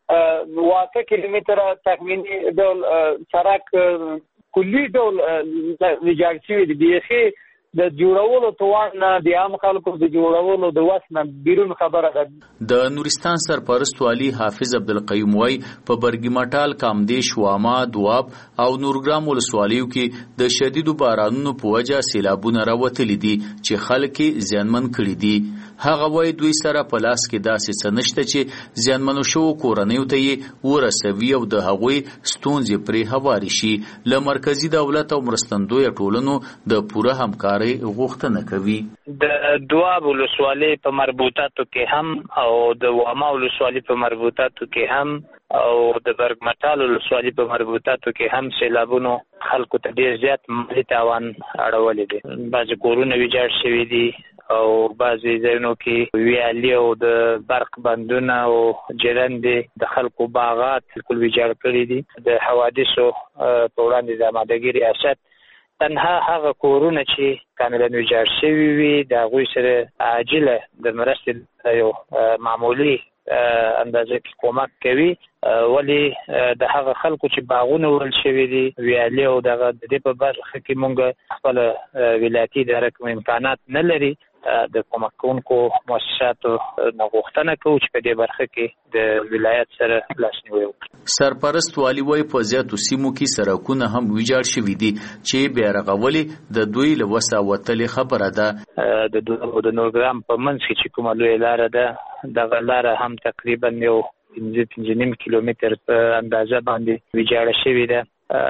S13: واته کیلومتره تخمیني ډول سړک کلي ډول ویجاړ شوی دی. بیخي د جوړولو توان نه د عام خلکو د جوړولو د وس نه بیرون خبره ده.
S12: د نورستان سرپرست والی حافظ عبدالقیوم وای په برګمټال، کامدیش، واما، دواب او نورګرام ولسوالیو کې د شدیدو بارانونو په وجه سیلابونه راوتلي دي چې خلک زیانمن کړي دي. هغه وای دوی سره په لاس کې داسې څه نشته چې زیانمنو شوو کورنیو ته یې ورسوي او د هغوی ستونزې پرې هواري شي. له مرکزي دولت او مرستندویه ټولنو د پوره همکارۍ غوښتنه کوي.
S15: د دواب ولسوالۍ په مربوطاتو کې هم او د واما ولسوالۍ په مربوطاتو کې هم او د برګمټال ولسوالۍ په مربوطاتو کې هم سیلابونو خلکو ته ډېر زیات مالي تاوان اړولی دی. بعضې کورونه ویجاړ شوي دي او بعضې ځایونو کې ویالې او د برق بندونه او جرندې د خلکو باغات بالکل ویجاړ کړي دي. د حوادثو په وړاندې د آمادګۍ ریاست تنها هغه کورونه چې کاملا ویجاړ شوي وي د هغوی سره عاجله د مرستې یو معمولي اندازه کې کومک کوي. ولی د هغه خلکو چې باغونه وړل شوي دي ویالې او دغه د دې په برخه کې مونږ خپله ولایتي اداره کوم امکانات نه لري. د کومک کوونکو مؤسساتو نه غوښتنه کوو چې په دې برخه کې د ولایت سره لاسنیوی وکړي.
S12: سرپرست والی وایي په زیاتو سیمو کې سړکونه هم ویجاړ شوي دي چې بیارغولې د دوی له وسه وتلې خبره ده.
S15: د د نورګرام په منځ کې چې کومه لویه لاره ده دغه لاره هم تقریبا یو پنځه پنځه نیم کیلومتر په اندازه باندې ویجاړه شوې ده.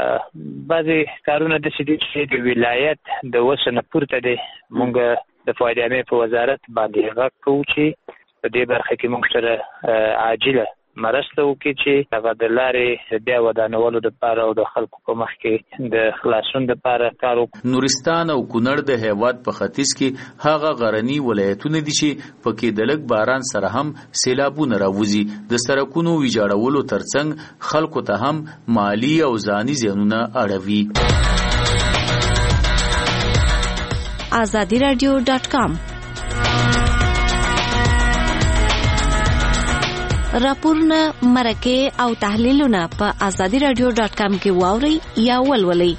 S15: بعضې کارونه داسې دي چې د ولایت د وسه نه پورته دی. مونږ د فایدې عامې په وزارت باندې غږ کوو چې په دې برخه کې موږ سره عاجله مرسته وکړي چې هغه د لارې بیا ودانولو دپاره او د خلکو په مخ کې د خلاصون دپاره کار وکړو.
S12: نورستان او کونړ د هیواد په ختیځ کې هغه غرني ولایتونه دي چې پکې د لږ باران سره هم سیلابونه راوځي. د سړکونو ویجاړولو ترڅنګ خلکو ته هم مالی او ځاني زیانونه اړوي.
S16: آزادی رادیو ډاټ کام راپورونه، مرکې او تحلیلونه په آزادی رادیو ډاټ کام کې واورئ یا ولولئ.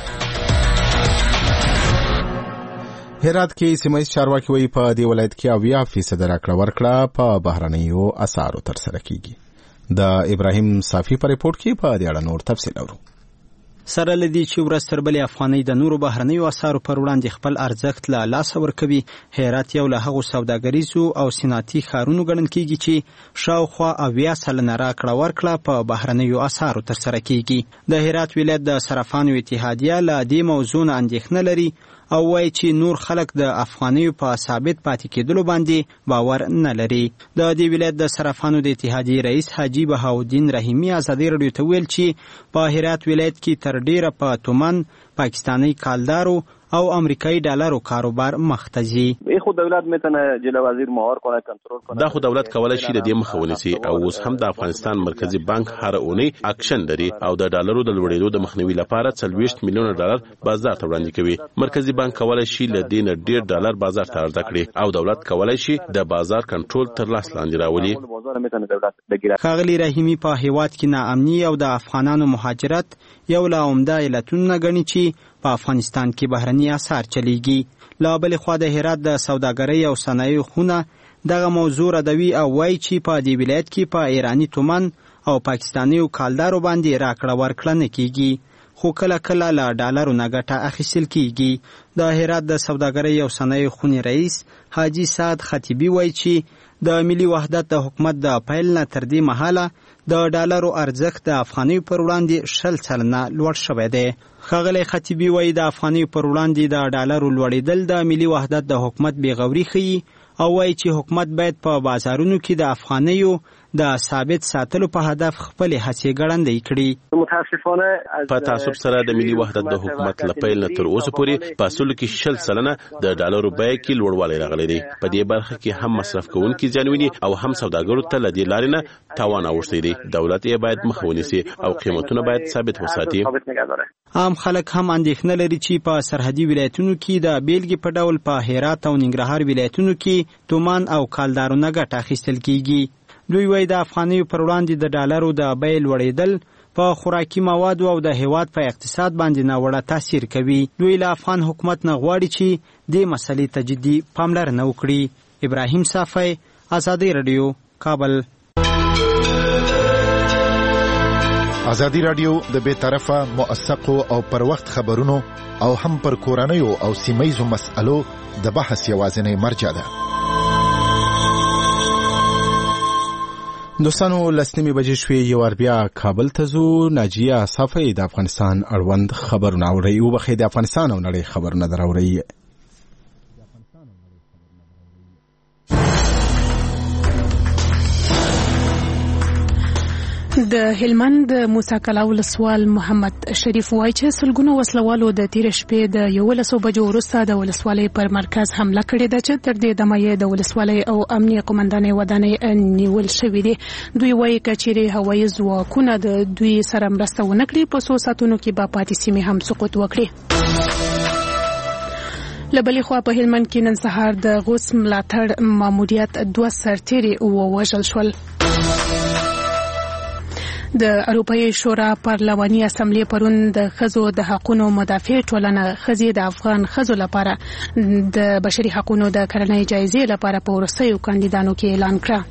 S1: هرات کې سیمه چارواکي وایي په دې ولایت کې اویا فیصد راکړه ورکړه په بهرنیو اسعارو ترسره کیږي. د ابراهیم صافي په ریپورت کې په دې اړه نور تفصیل اورو.
S10: سره لدی چې ورځ تر بلې افغانۍ د نورو بهرنیو اسعارو پر وړاندې خپل ارزښت له لاسه ورکوي. هرات یو له هغو سوداګریزو او صنعتي ښارونو ګڼل کیږي چې شاوخوا اویا سلنه راکړه ورکړه په بهرنیو اسعارو ترسره کیږي. د هرات ولایت د صرافانو اتحادیه له دې موضوع نه اندېښنه لري او وایي چې نور خلک د افغانیو په ثابت پاتې کېدلو باندې باور نه لري. د دې ولایت د صرافانو د اتحادیې رئیس حاجي بهاودین رحیمي ازادي راډیو ته ویل چې په هرات ولایت کې تر ډیره په تومن، پاکستانی کالدارو او امریکایی ډالرو کاروبار مخ ته ځي.
S17: خو دولت میتونه جل وزیر مهار کنه، کنټرول کنه.
S18: دا خو دولت کولای شي د دې مخه ونیسي او اوس هم د افغانستان مرکزی بانک هر اونۍ اکشن لري او د ډالرو د لوړېدو د مخنیوي لپاره څلوېښت میلیونه ډالر بازار ته وړاندې کوي. مرکزی بانک کولای شي له دې نه ډیر ډالر بازار ته عرضه کړي او دولت کولای شي د بازار کنټرول تر لاس لاندې راولي.
S10: ښاغلي رحیمي په هیواد کې ناامني او د افغانانو مهاجرت یو له عمده علتونه ګڼي چې په افغانستان کې بهرني اسعار چلیږي. لا بل خو د هرات د سوداګرۍ او صنایعو خونه دغه موضوع ردوي او وایي چې په دې ولایت کې په ایرانی تومن او پاکستانی کالدارو باندې راکړه ورکړه نه کیږي، خو کله کله له ډالرو نه ګټه اخیستل کیږي. د هرات د سوداګرۍ او صنایعو خونې رئیس حاجي سعد خطیبي وایي چې د ملي وحدت د حکومت د پیل نه تر دې مهاله د ډالرو ارزښت د افغانیو پر وړاندې شل سلنه لوړ شوی دی. ښاغلی خطیبي وایي د افغانیو پر وړاندې د ډالرو لوړېدل د ملي وحدت د حکومت بېغوري ښیي او وایي چې حکومت باید په بازارونو کې د افغانیو د ثابت ساتلو په هدف خپل هڅې ګړندۍ کړي.
S17: متاسفانه
S18: په تعصب سره د ملي وحدت د حکومت لپیل نه تر اوسه پورې په اصل کې شل سلنه د ډالرو بیه کې لوړوالی راغلی دی. په دې برخه کې هم مصرف کوونکي زیان ویني او هم سوداګرو ته له دې لارې نه تاوان اوښتی دی. دولت یې باید مخه ونیسي او قیمتونه باید ثابت وساتي.
S10: عام خلک هم اندېښنه لري چې په سرحدي ولایتونو کې د بیلګې په ډول په هرات او ننګرهار ولایتونو کې تومان او کالدارونه ګټه اخیستل کیږي. دوی وایي د افغانیو پر وړاندې د ډالرو د بیې لوړېدل په خوراکي موادو او د هیواد په اقتصاد باندې ناوړه تاثیر کوي. دوی له افغان حکومت نه غواړي چې دې مسلې ته جدي پاملرنه وکړي. ابراهیم صافی، آزادی رادیو، کابل.
S7: آزادی رادیو د بے طرفه موثقو او پر وخت خبرونو او هم پر کورنیو او سیمایزو مسألو د بحث یوازینی مرجع ده.
S1: دوستانو لسنیمې بجې شوې یو وار بیا کابل ته ځو. ناجیه صافی د افغانستان اړوند خبرونه اوري او بخې د افغانستان او نړۍ خبرونه دراوري.
S2: د هلمند موسی کلا ولسوال محمد شریف وایي چې سلګونو وسلوالو د تیر شپې د یولسو بجو وروسته د ولسوالۍ پر مرکز حمله کړې ده چې تر دې دمه یې د ولسوالۍ او امنیه قومندانۍ ودانۍ نیول شوې دي. دوی وایي که چیرې هوایي ځواکونه د دوی سره مرسته ونه کړي په څو ساعتونو کې به پاتې سیمې هم سقوط وکړي. لبلې خوا په هلمند کې نن سهار د غوث ملاتړ ماموریت دوه سرتیري ووژل شول. د اروپایي شورا پارلماني اسمبلی پرون د ښځو د حقوقو مدافع ټولنه ښځې د افغان ښځو لپاره د بشري حقوقو د کړنې جایزې لپاره په وروستیو کاندیدانو کې اعلان کړ.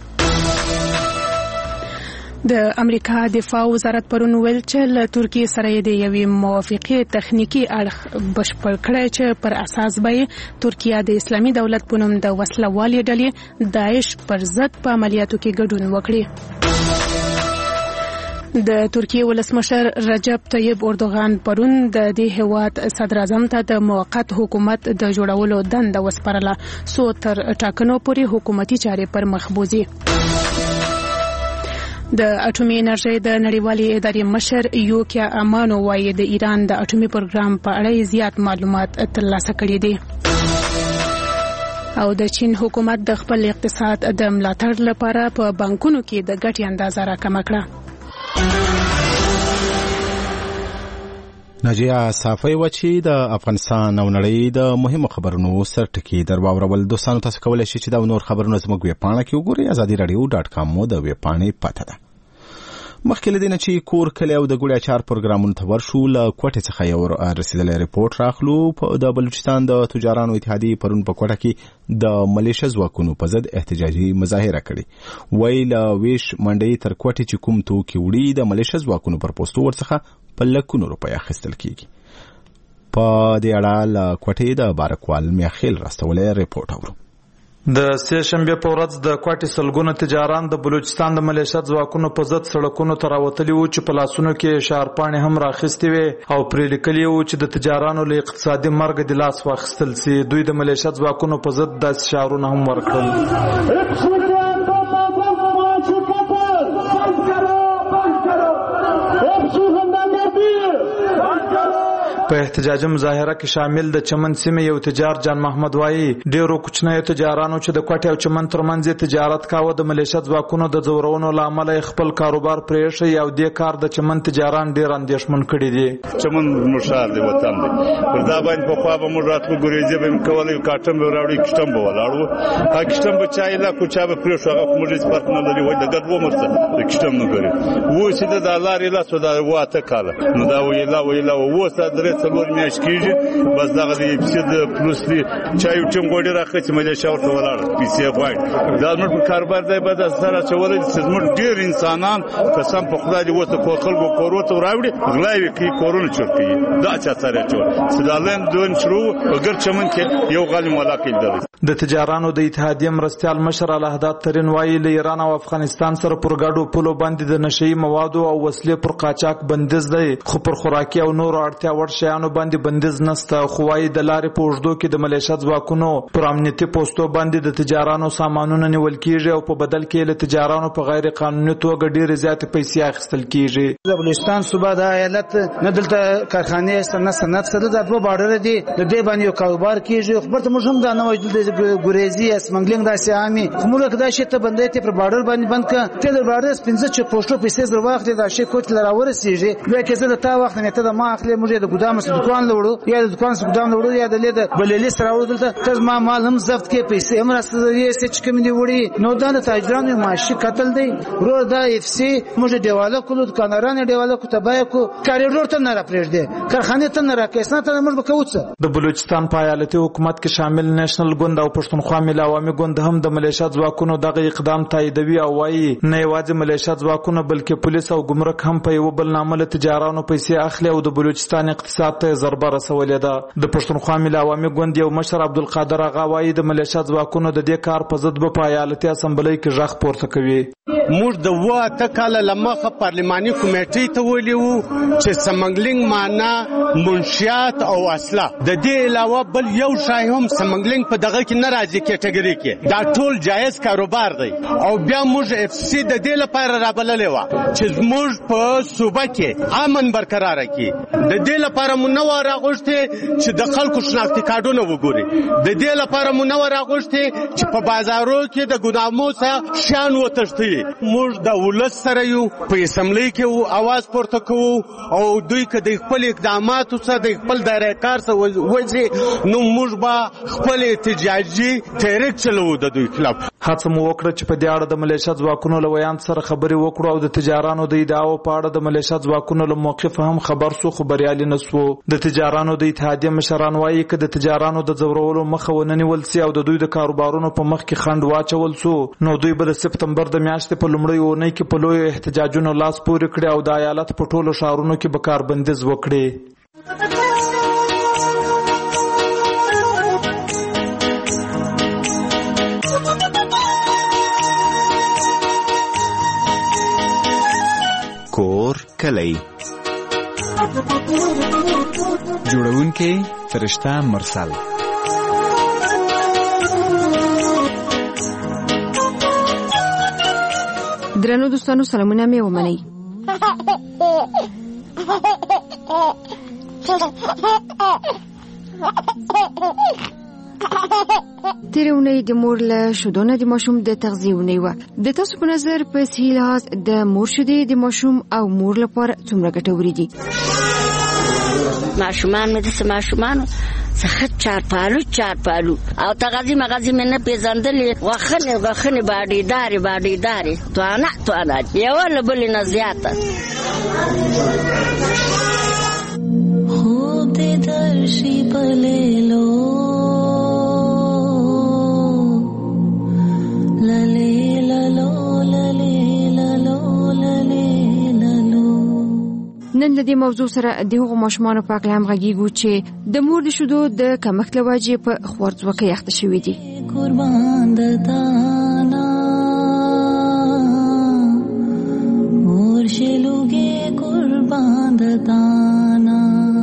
S2: د امریکا دفاع وزارت پرون ویل چې له ترکیې سره د یوې موافقې تخنیکی اړخ بشپړ کړی چې پر اساس به ترکیه د اسلامي دولت په نوم د وسله والې ډلې داعش پر ضد په عملیاتو کې ګډون وکړي. د ترکیې ولسمشر رجب طیب اردوغان پرون د دې هیواد صدر اعظم ته د موقت حکومت د جوړولو دنده وسپارله څو تر ټاکنو پورې حکومتي چارې پر مخ بوځي. د اټومي انرژۍ د نړیوالې ادارې مشر یوکیا امانو وایي د ایران د اټومي پروګرام په اړه زیات معلومات ترلاسه کړي دي. او د چین حکومت د خپل اقتصاد د ملاتړ لپاره په بانکونو کې د ګټې اندازه راکمه کړه.
S1: ناجیه صافی و چې د افغانستان او نړۍ د مهمو خبرونو سرټکی درواورول. دوستانو تاسو کولی شئ چې دا نور خبرونه زموږ ویب پاڼه کې وګورئ. آزادي رادیو ډاټ کام مو د ویب پاڼې پته ده. مخکې له دې نه چې کور کلی او د ګوړې اچار پروګرامونو ته ورشو، له کوټې څخه یو رسېدلی رپورټ راخلو. د بلوچستان د تجارانو اتحادیې پرون په کوټه کې د ملیشه ځواکونو په ضد احتجاجي مظاهره کړې. وایي له ویش منډۍ تر کوټې چې کوم توکي وړي د ملیشه ځواکونو پر پوستو ورڅخه په لکونو روپۍ اخیستل کیږي. په دې اړه له کوټې د بارکوال میاخیل راستولی رپورټ اورو.
S19: د سې شنبه په ورځ د کوټې سلګونو تجاران د بلوچستان د ملیشه ځواکونو په ضد سړکونو ته راوتلي وو چې په لاسونو کې شارپاڼې هم راخیستې وې او پرې لیکلي وو چې د تجارانو له اقتصادي مرګ د لاس واخیستل سي. دوی د ملیشه ځواکونو په ضد داسې شعارونه هم ورکړل. په احتجاجي مظاهره کې شامل د چمن سیمې یو تجار جان محمد وایي ډیرو کوچنیو تجارانو چې د کوټې او چمن ترمنځ تجارت کاوه د ملیشه ځواکونو د زورونو له امله خپل کاروبار پرېښی او د کار د چمن تجاران ډیر اندېښمن کړي دي.
S20: چمن مشار دی وطن دی پر دا باندې په خوا به موږ راتلو ګورېځې به مې کولای کاټم به راوړي کشتم به ولاړو ها کشتم به چای لا کوچا به پرېښو هغه موږ هېڅ فرق نه لري وایي د ګډ عمر څه د کشتم نه ګوري اوس یې د لارې لاسو دا واته کاله نو دا ویلا ویلا اوس دا درې څلور میاشت کېږي بس دغه د پیسې د پلوس دی چای او ټیم غوړي راخېڅي ملیشه ورته ولاړه پیسې غواړي دا زموږ په کاروبار ځای به د سره اچولی چې زموږ ډېر انسانان قسم په خدای دې اوس د کور خلکو کورو ته راوړي غلاوې کوي کورونه چور کوي دا چا سره چور سدالین دون شروع په ګر چمن کې یو غالي مولا کېدل.
S19: د تجارانو د اتحادیې مرستیال مشر الهداد ترین وایي له ایران او افغانستان سره پر ګډو پولو باندې د نشئی موادو او وسلې پر قاچاق بندیز دی خو پر خوراکي او نور اړتیا وړ شیانو باندې بندیز نشته، خو وايي د لارې په اوږدو کې د ملیشیا ځواکونو پر امنیتي پوسټو باندې د تجارانو سامانونه نیول کیږي او په بدل کې له تجارانو په غیر قانوني توګه ډېرې زیاتې پیسې اخیستل کیږي.
S21: د بلوچستان صوبه د ایالت نه دلته کارخانې سره نه صنعت سره د دوه بارډر دي، د دې باندې یو کاروبار کیږي. خو برته موږ هم دا نه وایو د ګریزي اسمنګلینګ داسې عامي خموله کدا شي ته بندې ته پر بارډر باندې بند ک ته د بارډر پنځه چې پوسټو پیسې زر وخت دا شي کوټ لرا ورسیږي. بیا کې زه د تا وخت نه ته د ما اخلي موږ د ګدام سره دکان لوړو یا د دکان سره ګدام لوړو یا د لید بللی سره وړو دلته ته ما مال هم ضبط کې پیسې هم راستدي چې کوم دی وړي نو دا د تاجرانو معاشي قتل دی. ورو دا اف سی موږ دیواله کولو دکانارانه دیواله کو تبای کو کاریډور ته نه را پرېږدي، کارخانه ته نه راکېسنه ته موږ وکوڅه.
S19: د بلوچستان په ایالتي حکومت کې شامل نېشنل ګوند او پښتونخوا ملي عوامي ګوند هم د ملیشیا ځواکونو دغه اقدام تاییدوي او وايي نه یوازې ملیشیا ځواکونه بلکې پولیس او ګمرک هم په یو بل نامه له تجارانو پیسې اخلي او د بلوچستان اقتصاد ته ضربه رسولې ده. د پښتونخوا ملي عوامي ګوند یو مشر عبدالقادر اغا وايي د ملیشیا ځواکونو د دې کار په ضد په ایالتي اسمبلی کې غږ پورته کوي.
S22: موږ د واته کال لمخه پارلماني کمیټې ته ویلو چې سمنګلینګ معنا منشیات او اصله د دې علاوه بل یو شای هم سمنګلینګ په دغه کې نه راځي کټګوري کې، دا ټول جایز کاروبار دی. او بیا موږ اف سی د دې لپاره رابللې و چې موږ په صوبه کې امن برقرار کړي. د دې لپاره مو نو راغوښته چې د خلکو شناختی کارتونه وګوري، د دې لپاره مو نو راغوښته چې په بازارو کې د ګدامو سره شان وتښتي. موږ د ولس سره یو په اسمبلی کې आवाज پورته کوو او دوی که د خپل اقداماتو سره د خپل دایره کار سره وځي نو موږ به خپل احتجاجي تحریک چلو د دوی خلاف.
S19: هڅه مو وکړه چې په دې اړه د ملیشیا ځواکونو له ویان سره خبرې وکړو او د تجارانو د ادعاو په اړه د ملیشیا ځواکونو له موقف هم خبر سو، خو بریالي نه سو. د تجارانو د اتحادیې مشران وایي که د تجارانو د ځورولو مخه ونه نیول سي او د دوی د کاروبارونو په مخ کې خنډ واچول سو نو دوی به د سپتمبر د میاشتې په لومړۍ اونۍ کې په لویو احتجاجونو لاس پورې کړي او د ایالت په ټولو ښارونو کې به کاربندیز وکړي.
S23: کور کلی جوړونکي فرشته مرسل.
S24: درنو دوستانو سلامونه مې ومنئ. تیره اونۍ د مور له شیدو نه د ماشوم د تغذیې اونۍ وه. د تاسو په نظر په صحي لحاظ د مور شیدې د ماشوم او مور لپاره څومره ګټورې دي؟
S25: ماشومان مې داسې ماشومانو څخه چارپالو چارپالو او تغذیې مغذیې مې نه پېژندلې، غوښنې غوښنې باډېدارې باډېدارې توانه توانه یوه له بلې نه زیاته. خوب دې درشي په لیلو
S24: نن د دې موضوع سره د هغو ماشومانو په اړه هم غږیږو چې د مور د شیدو د کمښت له وجې په خوارځواکۍ اخته شوي دي.
S26: قربان د دانا مور شلوګي قربان د دانا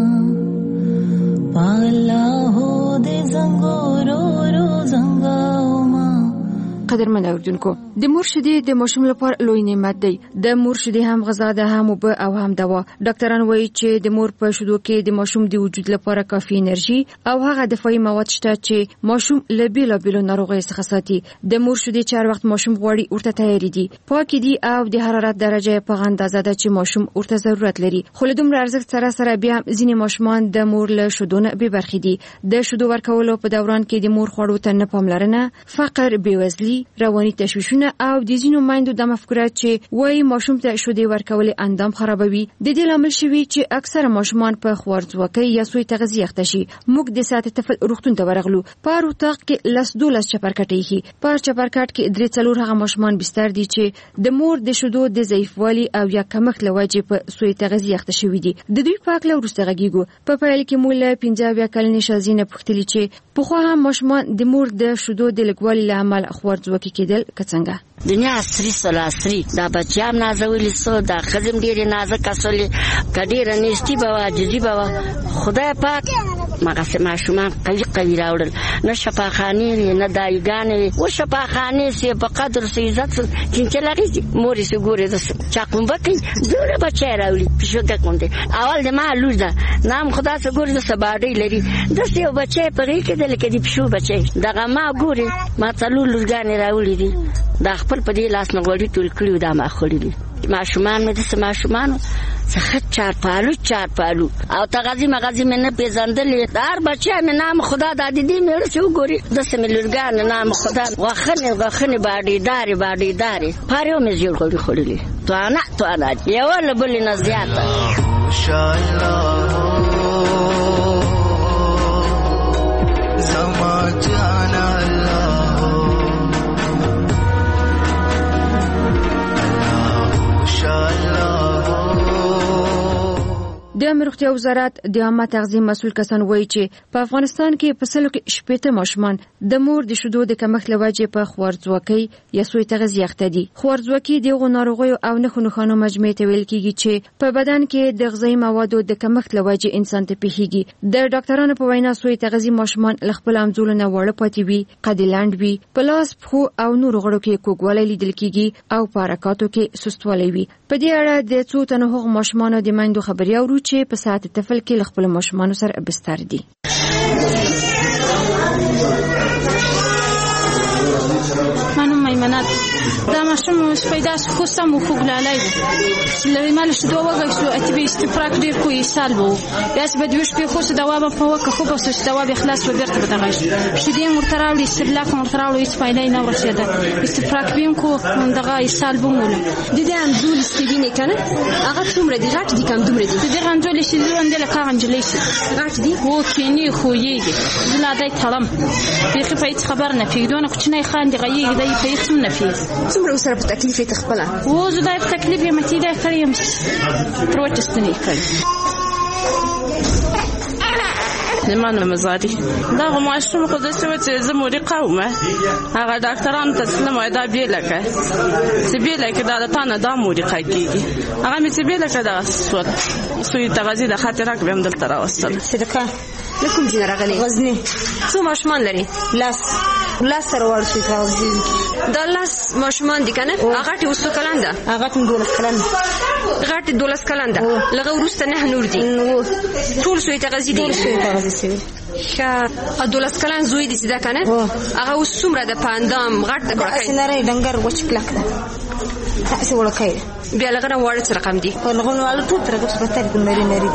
S26: پالا هو د زنګورو رو زنګاوما.
S24: قدرمن اوردونکو، د مور شیدې د ماشوم لپاره لوی نعمت دی. د مور شیدې هم غذا ده، هم اوبه او هم دوا. ډاکټران وایي چې د مور په شیدو کې د ماشوم د وجود لپاره کافي انرژي او هغه دفاعي مواد شته چې ماشوم له بیلابیلو ناروغیو څخه ساتي. د مور شیدې چې هر وخت ماشوم غواړي ورته تیارې دي، پاکې دي او د حرارت درجه په هغه اندازه ده چې ماشوم ورته ضرورت لري. خو له دومره ارزښت سره سره بیا ځینې ماشومان د مور له شیدو نه بې برخې دي. د شیدو ورکولو په دوران کې د مور خوړو ته نه پاملرنه، فقر، بېوزلي، رواني تشویشونه او د ځینو میندو د مفکوره چې وایي ماشوم ته شیدې ورکول اندام خرابوي د دې لامل شوي چې اکثره ماشومان په خوارځواکۍ یا سوی تغذیې اخته شي. موږ د ساعت طفل روغتون ته ورغلو. په هر اتاق کې لس دولس چپرکټ ایښي. په هر چپرکټ کې درې څلور هغه ماشومان بستر دي چې د مور د شیدو د ضعیفوالي او یا کمښت له وجې په سوی تغذیې اخته شوي دي. د دوی په هکله وروسته غږیږو. په پیل کې مو له پنځه اویا کلنې ښځې نه پوښتلي چې پخوا هم ماشومان د مور د شیدو د لږوالي له امله خوارځواکي خوارځواکي کېدل که څنګه؟
S25: دنیا عصري سره عصري دا بچیان نازولي سو دا ښځې ډېرې نازک اصلي که ډېره نیستي به وه عاجزي به وه خدای پاک مغسې ماشومان قوي قوي راوړل نه شفاخانې وې نه دایګانې وې اوس شفاخانې سې په قدر سې عزت سو چینچل اخیستي مور یې سې ګورې داسې چاقومبه کوي دومره بچی راوړي پیشوګه غوندې اول د ما لور ده نام خدا سه ګورې داسې باډۍ لري داسې یو بچی په غېږ کې دی لکه د پیشو بچی دغه ما ګورې ما څلور لورګانې راوړي دي دا خپل په دې لاس نه غوړي ټول کړي دا ما خوړلي ماشومان مې داسې ماشومانو څخه چار پالو چار پالو او تغازي مغازي مې نه پیژندلې د هر بچی مې نام خدا د دې مې ورسې وګوري داسې مې لورګانې نام خدا غوښنې غوښنې باډېدارې باډېدارې پاریو مې زیړ غوړي خوړلي توانه توانه یوه له بلې نه زیاته زما جانا
S24: د عامه روغتیا وزارت د عامه تغذیه مسؤل کسان وایي چې په افغانستان کې په سلو کې شپېته ماشومان د مور د شیدو د کمښت له وجې په خوارځواکۍ یا سوی تغذیه اخته دي. خوارځواکي د هغو ناروغیو او نښو نښانو مجموعې ته ویل کېږي چې په بدن کې د غذایي موادو د کمښت له وجې انسان ته پیښیږي. د ډاکټرانو په وینا سوی تغذیه ماشومان له خپل همزولو نه واړه پاتې وي، قد لنډ وي، په لاس پښو او نورو غړو کې کوږوالی لیدل کېږي او په حرکاتو کې سستوالی وي. په دې اړه د څو تنو هغو ماشومانو د میندو خبرې اورو چې په ساعت طفل کې له خپل ماشومانو سره بستر دي.
S3: منم میمنات دا ماشوم پیدا شو خو سم خو ګلالای لری مال شو دوه وګ شو اتبي استفراق ډیر کوی سال وو یاس به دوش په خو دوا په وک خو بس دوا به خلاص و بیرته بدغش شدي مرتراولي استبلاک مرتراولي اسپایلای نه ورشده استفراق بیم کو دغه سال بمول د دې انزول استبینه کنه هغه څومره دي غټ دي کم دومره دي د دې انزول شي دوه اندل کا انجلې غټ دي هو کینی خو یېږي زلا دای تلم به په خبر نه پیډونه کوچنی خان دی غیږي دای په هیڅ نه پیډ څومره سره په تکلیف ته خپل و زه دای په تکلیف یې متي دای کړم پروتستنی کړ نمانو مزادي دا غوښتم خو د څه چې زموري قومه هغه ډاکټرانو ته سلام وایدا بیلکه سبیلکه دا د تانه د موري قایږي هغه مې سبیلکه دا صوت سوی تغذیه د خاطر راکوم دلته راوستل صدقه لکم دین راغلی غزنی څو ماشومان لري لاس لاس سره ورشي تغذیه دا لاس ماشومان دي کنه هغه ټي وسو کلنده هغه ټي دولس کلنده غټ دولس کلنده لغه ورسته نه نور دي ټول سوی تغذیه دي ټول سوی تغذیه ښه دولس کلن زوی دي دا کنه هغه وسومره د پاندام غټ کړکای سنره ډنګر وچ کلک ده تاسو ولکای بیا لغه وړ رقم دي په لغون والو ټول تر غوښ په تک نری نری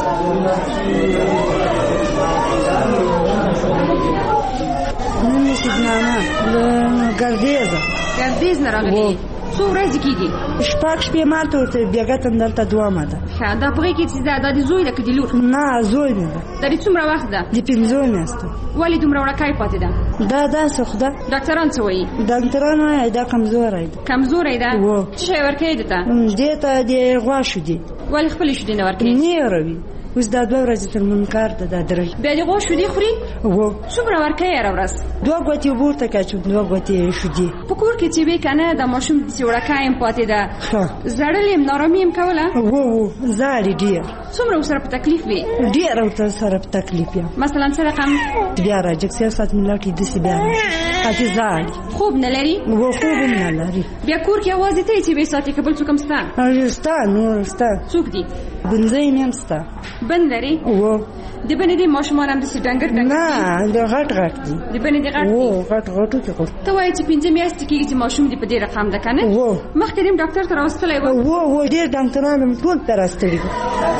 S4: نن سیدنامه ګردیزه
S24: ګردیز نه راغلی څو ورځې کېږي
S4: شپږ شپې ماته ورته بېګا تندلته دوامه ده
S24: ښه دا په هغې کې چې دا د زوی ده که د لور
S4: نه زوی مې ده
S24: دا د څومره وخت ده
S4: د پنځو میاشتو
S24: ولې دومره وړوکی پاتې ده
S4: دا داسې خو ده
S24: ډاکټران څه وایي
S4: ډاکټران وایي دا کمزوری ده
S24: کمزوری ده څه شی ورکوي ده ته
S4: دې ته د غوا شودې
S24: ولې خپلې شودې نه ورکوي
S4: نه یې روي اوس دا دوه ورځې تر منکار ده دا درې
S24: بیا د غوا شودې خوري
S4: هو
S24: څومره ورکوي هره ورځ
S4: دوه ګوتې اوبه ورته کاچو دوه ګوتې شودې
S24: په کور کې چې وي که نه د ماشوم داسې وړوکی یم پاتې ده زړل یم نارامي یم کوله
S4: هو هو زاړي ډېر
S24: څومره ورسره په تکلیف وي
S4: ډېر ورته سره په تکلیف یم
S24: مثلا څه رقم
S4: بیا راجګ سر سات ملاټي داسې بیا پاتې زاړي
S24: خوب نه لري
S4: هو خوب هم نه لري
S24: بیا کور کې یوازې ته یې چې وې ساتې که بل څوک هم سته
S4: شته نور شته
S24: څوک دي
S4: بنځۍ مې هم شته
S24: بند لري
S4: هو
S24: د بنې دې ماشومان هم داسې ډنګر ډنګر
S4: نه د غټ غټ دي
S24: د بنې دې غټ دي
S4: هو غټ غټو کې غټ
S24: ته وایې چې پنځه میاشتې کېږي چې ماشوم دې په دې رقم ده که نه
S4: هو
S24: مخکې دې هم ډاکټر ته راوستلی و
S4: هو هو ډېر ډاکټران هم ټول ته راستړي دي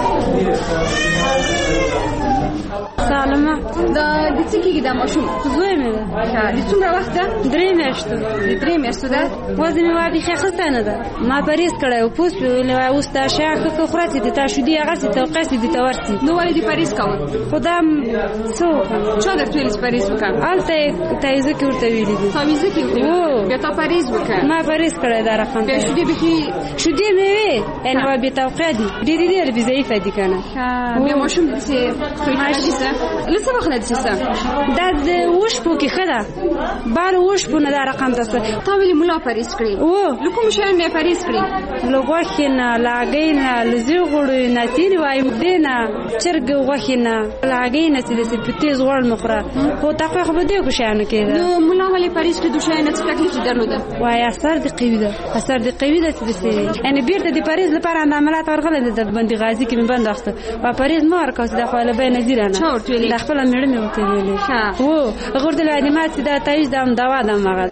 S24: سلامه دا د څه کېږي دا ماشوم
S4: زوی مې ده
S24: د څومره وخت ده
S4: درې میاشتو
S24: د درې میاشتو ده
S4: وزن مې وا بیخي اخیستی نه ده ما پرهیز کړی و پوس اوس دا شیان ښه ښه خورسې د تا شودې هغسې توقعسې د ته ورسي
S24: نو ولې دې پرهیز کوه
S4: خو دا څه وکړم
S24: چا درته ویلي چې پرهیز وکړم
S4: هلته یې تاویزه کې ورته ویلي دي
S24: تاویزه کې ورته بیا تا پرهیز وکړه
S4: ما پرهیز کړی دا رقم
S24: بیا شودې بیخي
S4: شودې مې وې یعنې وا بې توقع دي ډېرې ډېرې بې ضعیفه دي که نه
S24: بیا ماشوم داسې له څه وخت نه داسې
S4: دا د وشپو کې ښه ده بار وشپو نه دا رقم تاسو
S24: تا ویلې ملا پریز کړي
S4: او
S24: له کوم شیان نه پریز کړي
S4: له غوښې نه لاګۍ نه له زیو غوړو نه تیرې وایم دې نه چرګ غوښې نه لاګۍ نه چې داسې په تیز غوړ مه خوره خو تقوی خو په دې شیانو کې ده
S24: نو ملا ولې پریز کړي د شیانو څه تکلیف درلوده
S4: وایي اثر دې قوي ده اثر دې قوي ده چې داسې یعنې بېرته د پریز لپاره د عملیات ورغلی ده د بندي غازي کې مې بند اخته و پریز مه ورکوه چې دا خو له بیه نظیره نه
S24: چا ورته ویلې
S4: دا خپله مېړه مې ورته ویلې هو هغه ورته ویلې ما چې دا تایید ده هم دوا ده هماغه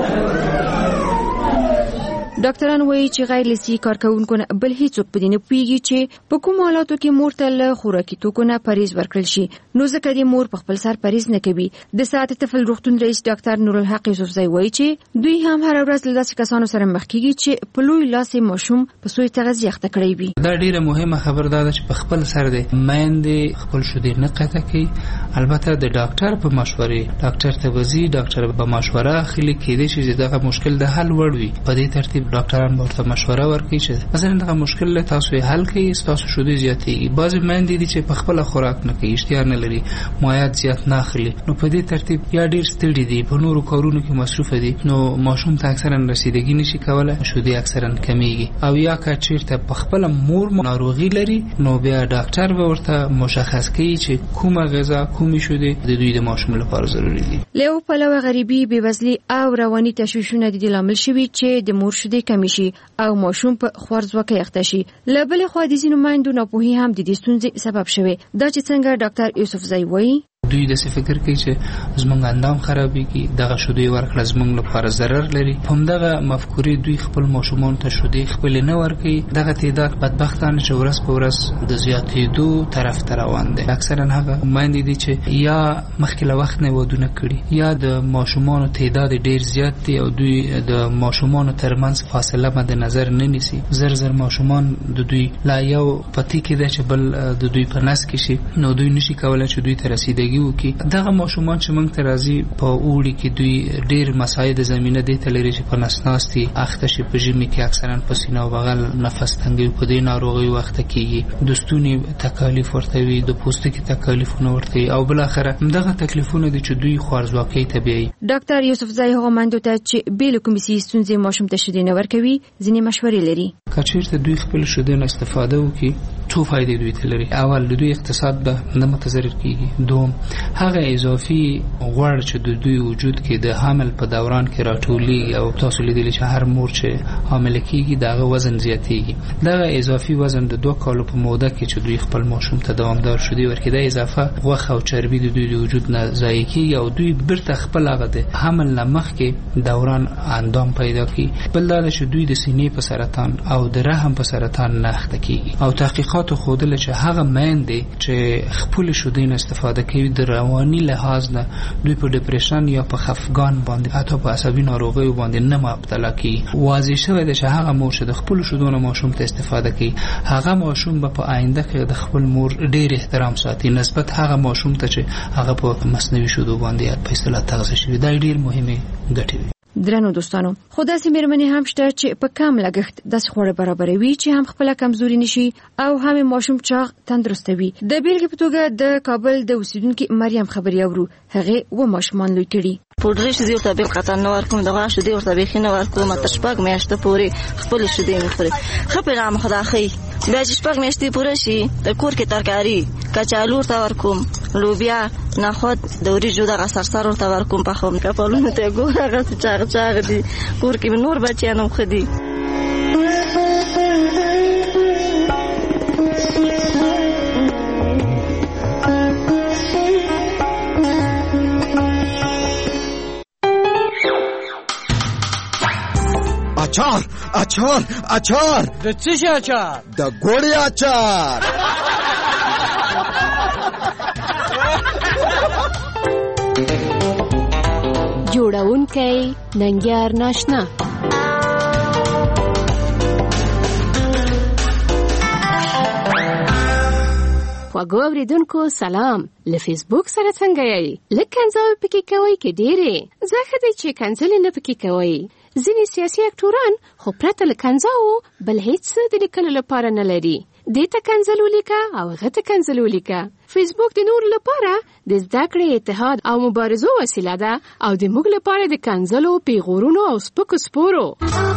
S24: ډاکټران وایي چې غیر لسی کارکونکو نه بل هیڅوک په دې نه پوهیږي چې په کوم حالاتو کې مور ته له خوراکي توکو نه پرهیز ورکړل شي نو ځکه د مور په خپل سر پرهیز نه کوي د ساعت طفل روغتون رئیس ډاکټر نورالحق یوسفزی وایي چې دوی هم هر ورځ له داسې کسانو سره مخ کیږي چې په لوی لاس ماشوم په سوی تغذیه اخته کړی وي
S5: دا ډیره مهمه خبر ده چې په خپل سر د مېندې خپل شودې نه قطع کوي البته د ډاکټر په مشورې ډاکټر ته وزي ډاکټر په مشوره خلک کېدې چې دغه مشکل د حل وړ وي په دې ترتیب ډاکټران ورته مشوره ورکړي چې مثلا دغه مشکل له تاسو حل کړئ تاسو شودې زیاتېږي بعضې میندې دي چې په خپله خوراک نه کوي اشتها نه لري مایعات زیات نه اخلي نو په دې ترتیب یا ډېر ستړي دي په نورو کارونو کې مصروفه دي نو ماشوم ته اکثرا رسیدګي نشي کولی شودې اکثرا کمیږي او یا که چېرته په خپله مور ناروغي لري نو بیا ډاکټر به ورته مشخص کوي چې کومه غذا کومې شودې د دوی د ماشوم لپاره ضروري دي
S24: له یو پلوه غریبي بېوزلي او رواني تشویشونه د دې لامل شوي چې د مور شودې کمې شي او ماشوم په خوارځواکۍ اخته شي له بلې خوا د ځینو میندو ناپوهي هم د دې ستونزې سبب شوی دا چې څنګه ډاکټر یوسفزی وایي
S5: دوی داسې فکر کوي چې زموږ اندام خرابېږي دغه شودې ورکړه زموږ لپاره ضرر لري همدغه مفکورې دوی خپل ماشومانو ته شودې خپلې نه ورکوي دغه تعداد بدبختانه چې ورځ په ورځ د زیاتېدو طرف ته روان دی اکثرا هغه میندې دي چې یا مخکې له وخت نه ودونه کړي یا د ماشومانو تعداد ډېر زیات دی او دوی د ماشومانو ترمنځ فاصله مد نظر نه نیسي زر زر ماشومان د دوی لا یو پتی کې ده چې بل د دوی په نس کې شي نو دوی نشي کولی چې دوی ته رسیدګي وکړي دغه ماشومان چې موږ ته راځي په اوړي کې دوی ډېر مساعد زمینه دې ته لري چې په نس ناستي اخته شي په ژمي کې اکثرا په سینه او بغل نفس تنګي په دې ناروغیو اخته کېږي د ستوني تکالیف ورته وي د پوستکي تکالیفونه ورته او بل اخره دغه تکلیفونه دي چې دوی خوارځواکۍ ته بیایي
S24: ډاکټر یوسفزی هغه میندو ته چې بې له کومې ستونزې ماشوم ته شودې نه ورکوي ځینې مشورې لري
S5: که چېرته دوی خپل شودې نه استفاده وکړي څو فایدې دوی ته لري اول د دوی اقتصاد به نه متضرر کېږي دوم هغه اضافي غوړ چې د دوی وجود کې د حمل په دوران کې راټولېږي او تاسو لیدلی چې هر مور چې حامله کېږي د هغه وزن زیاتېږي دغه اضافي وزن د دوه کالو په موده کې چې دوی خپل ماشوم ته دوامدار شودې ورکړي دا اضافه غوښه او چربي د دوی د وجود نه ضایع کېږي او دوی بیرته خپل هغه د حمل نه مخکې دوران اندام پیدا کړي بل دا چې دوی د سینې په سرطان او د رحم په سرطان نه اخته کېږي او تحقیقات ښودلې چې هغه میندې چې خپل شودې نه استفاده کوي د رواني لحاظ نه دوی په ډیپریشن یا په خفګان باندې حتی په عصبي ناروغیو باندې نه مبتلا کیږي واضح شوی دی چې هغه مور چې د خپل شودو نه ماشوم ته استفاده کوي هغه ماشوم به په آینده کې د خپل مور ډیر احترام ساتي نسبت هغه ماشوم ته چې هغه په مصنوعي شودو باندې په اصطلاح تغذیه شوی دا ډیر مهمه ګټه وي
S24: درنو دوستانو خو داسې مېرمنې هم شته چې په کم لګښت داسې خواړه برابروي چې هم خپله کمزوري نشي او هم ماشوم چاغ تندرسته وي د بیلګې په توګه د کابل د اوسیدونکي مریم خبرې اورو هغې اووه ماشومان لوی کړي
S6: پودري شودې ورته بېل قطع نه ورکوم د غوا شودې ورته بیخي نه ورکوم تر شپږ میاشتې پورې خپلې شودې مې خوري ښه پیغام خدا ښیي بیا چې شپږ میاشتې پوره شي د کور کې ترکاري کچالو ورته ورکوم لوبیا نخود د وریجو دغه سرسر ورته ورکوم پخوم کپالونو ته ګوره هغسې چاغ چاغ دي کور کې مې نور بچیان هم ښه دي
S8: اچار اچار اچار
S9: د څه شي اچار
S8: د ګوړې اچار
S11: جوړونکی ننګیار ناشنا خواږه اوریدونکو سلام له فیسبوک سره څنګه یې لږ کنځاوې پکې کوئ که ډېرې زه ښه دی چې کنځلې نه پکې کوئ ځینې سیاسي اکټوران خو پرته له کنځاوو بل هیڅ څه د لیکلو لپاره نه لري دې ته کنځل ولیکه او هغه ته کنځل ولیکه فیسبوک د نور لپاره د زده کړې، اتحاد او مبارزو وسیله ده او د موږ لپاره د کنځلو، پیغورونو او سپکو سپورو.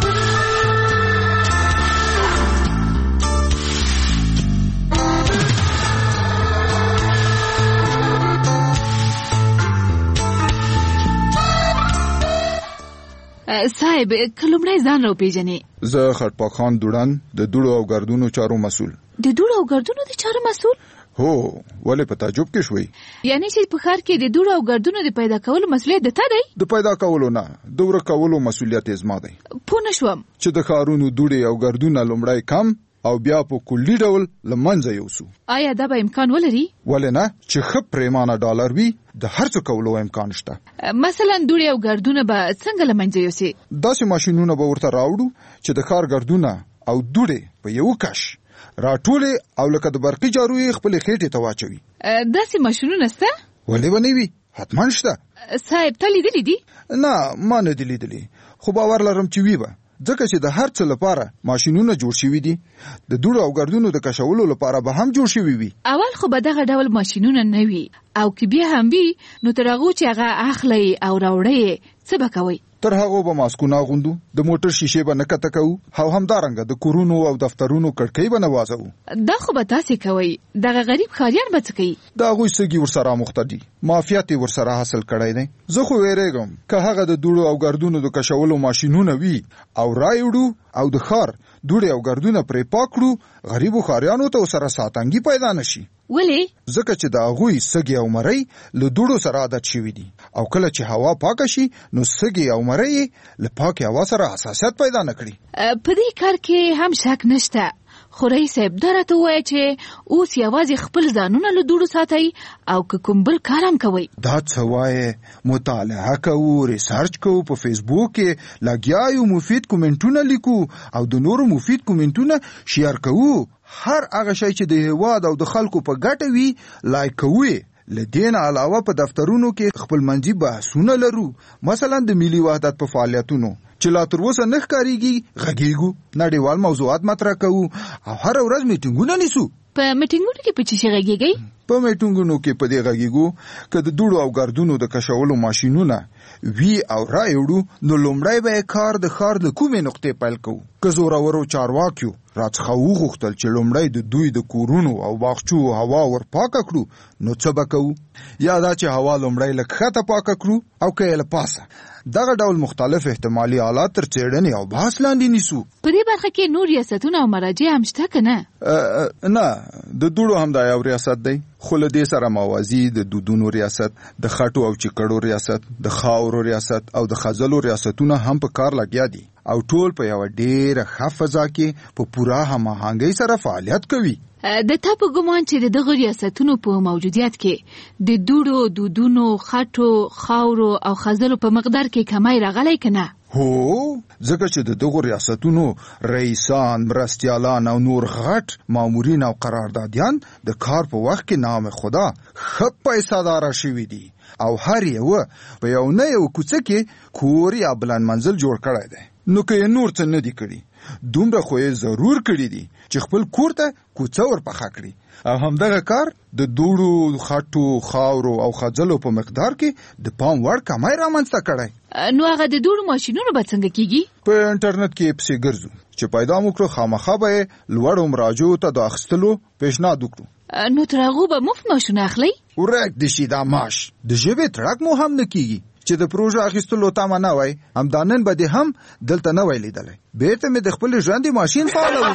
S9: صاحب کلمړی ځان راو پیژنې؟
S12: زه خټپاک خان دوړان د دوړو او ګردونو چارو مسؤل.
S9: د دوړو او ګردونو د چارو مسؤل؟
S12: هو، ولې په تعجب کې شوي؟
S9: یعنی چې په ښار کې د دوړو او ګردونو د پیدا کولو مسؤلیت د تا دی؟
S12: د پیدا کولو نه، د ورک کولو مسؤلیت زما دی.
S9: پوه نه شوم.
S12: چې د ښارونو دوړې او ګردونه لومړی کم او بیا په کلي ډول له منځه یوسو.
S9: آیا دا به امکان ولري؟
S12: ولې نه، چې ښه پریمانه ډالر وي د هر څه کولو امکان شته.
S9: مثلا دوړې او ګردونه به څنګه له منځه یوسي؟
S12: داسې ماشینونه به ورته راوړو چې د ښار ګردونه او دوړې په یو کش راټولې او لکه د برقي جارو یې خپلې خېټې ته واچوي.
S9: داسې ماشینونه شته؟
S12: ولې به نه وي، حتما شته.
S9: صاحب ته لیدلي دي؟
S12: نه، ما نه دي لیدلي، خو باور لرم چې وي به، ځکه چې د هر څه لپاره ماشینونه جوړ شوي دي. د دوړو او ګردونو د کشولو لپاره به هم جوړ شوي وي.
S9: اول خو به دغه ډول ماشینونه نه وي، او که بیا هم وي نو تر هغو چې هغه اخلئ او راوړئ څه به کوئ؟
S12: تر هغو به ماسکونه اغوندو، د موټر شیشې به نه کته کوو، او همدارنګه د کورونو او دفترونو کړکۍ به نه وازوو.
S9: دا خو به تاسې کوئ، دغه غریب ښاریان به څه کوي؟
S12: د هغوی سږي ورسره مخته دي، معافیت یې ورسره حاصل کړی دی. زه خو ویرېږم که هغه د دوړو او ګردونو د کشولو ماشینونه وي او رایوړو او د ښار دوړې او ګردونه پرې پاک کړو، غریبو ښاریانو ته ورسره ساتنګي پیدا نه شي.
S9: ولې؟
S12: ځکه چې د هغوی سږي او مرۍ له دوړو سره عادت شوي دي، او کله چې هوا پاکه شي نو سږي او مرۍ یې له پاکې هوا سره حساسیت پیدا نه کړي.
S9: په دې کار کې هم شک نشته، خو رئیس صاحب دا راته ووایه چې اوس یوازې خپل ځانونه له دوړو ساتئ او که کوم بل کار هم کوئ.
S12: دا څه وایې، مطالعه کوو، ریسرچ کوو، په فیسبوک کې لګیا یو، مفید کومنټونه لیکو او د نورو مفید کومنټونه شیر کوو. هر هغه شی چې د هیواد او د خلکو په ګټه وي لایک کوو. له دې نه علاوه په دفترونو کې خپل منځي بحثونه لرو، مثلا د ملي وحدت په فعالیتونو چې لا تر اوسه نه ښکارېږي غږیږو، نړیوال موضوعات مطرح کوو او هره ورځ میټینګونه نیسو.
S9: په میټینګونو کې په څه شي غږیږئ؟
S12: په میټینګونو کې په دې غږیږو که د دوړو او ګردونو د کشولو ماشینونه وي او رایوړو نو لومړی به یې کار د ښار د کومې نقطې پیل کوو. که زورورو چارواکیو راڅخه وغوښتل چې لومړی د دوی د کورونو او باغچو هوا ور پاکه کړو نو څه به کوو؟ یا دا چې هوا لومړی لږ ښکته پاکه کړو او که یې له پاسه. دغه ډول مختلف احتمالي حالات تر څېړنې او بحث لاندې نیسو.
S9: په دې برخه کې نور ریاستونه او مراجع هم شته که نه؟
S12: نه، د دوړو هم دا یو ریاست دی، خو له دې سره موازي د دودونو ریاست، د خټو او چکړو ریاست، د خاورو ریاست او د خځلو ریاستونه هم په کار لګیا دي او ټول په یوه ډېره ښه فضا کې په پوره هماهنګۍ سره فعالیت کوي.
S9: د تا په ګمان چې د دغه ریاستونو په موجودیت کې د دوړو، دودونو، خټو، خاورو او خځلو په مقدار کې کمی راغلی که نه؟
S12: هو، ځکه چې د دغو ریاستونو رئیسان، مرستیالان او نور غټ مامورین او قراردادیان د کار په وخت کې نام خدا ښه پیسه داره شوي دي او هر یوه په یو نه یو کوڅه کې کور یا بلند منزل جوړ کړی دی. نو که یې نور څه نه دي کړي، دومره خو یې ضرور کړي دي چې خپل کور ته کوڅه ورپخه کړي. او همدغه کار د دوړو، خټو، خاورو او خځلو په مقدار کې د پام وړ کمی رامنځته کړی.
S9: نو هغه د دوړو ماشینونه به څنګه کیږي؟
S12: په انټرنیټ کې پسې ګرځو چې پیدا مو کړو، خامخا به یې لوړو مراجعو ته د اخیستلو پیشنهاد وکړو.
S9: نو تر هغو به مفت ماشونه اخلئ؟
S12: ورک دې شي دا معاش، د ژبې تړک مو هم نه کیږي چې د پروژه اخیستلو تمه نه وای. همدا نن به دې هم دلته نه وای لیدلی، بیرته مې د خپل ژوندي ماشین فعالوو.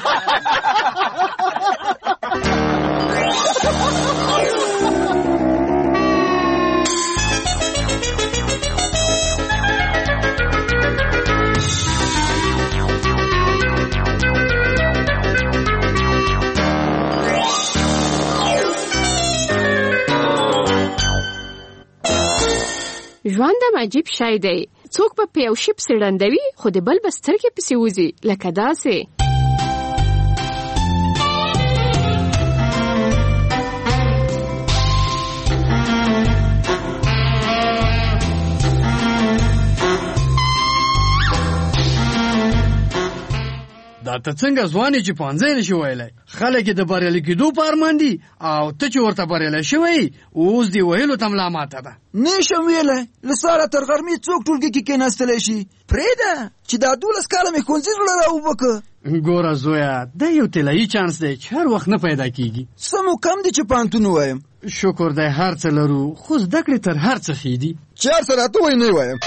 S11: ژوند هم عجیب شی دی، څوک به په یو شي پسې ړندوي خو د بل به سترګې پسې وځي، لکه داسې.
S13: دا ته څنګه ځوانې چې پانځه نشي ویلی خلک د بریالي کېدو په ارمان دي او ته چې ورته بریالی شوی اوس دې ویلو ته ملا ماته ده
S8: نشم ویلی له ساره تر غرمې څوک ټولګي کې کېناستلی شي پرېږده چې دا دولس کاله مې ښوونځي زړه راوبکه
S13: ګوره زویه دا یو طلایي چانس دی چې هر وخت نه پیدا کېږي
S8: څه مو کم دی چې پوهنتون ووایم
S13: شکر دی هر څه لرو خو زده کړې تر هر څه ښې دي
S8: چې هر څه راته وایي نه وایم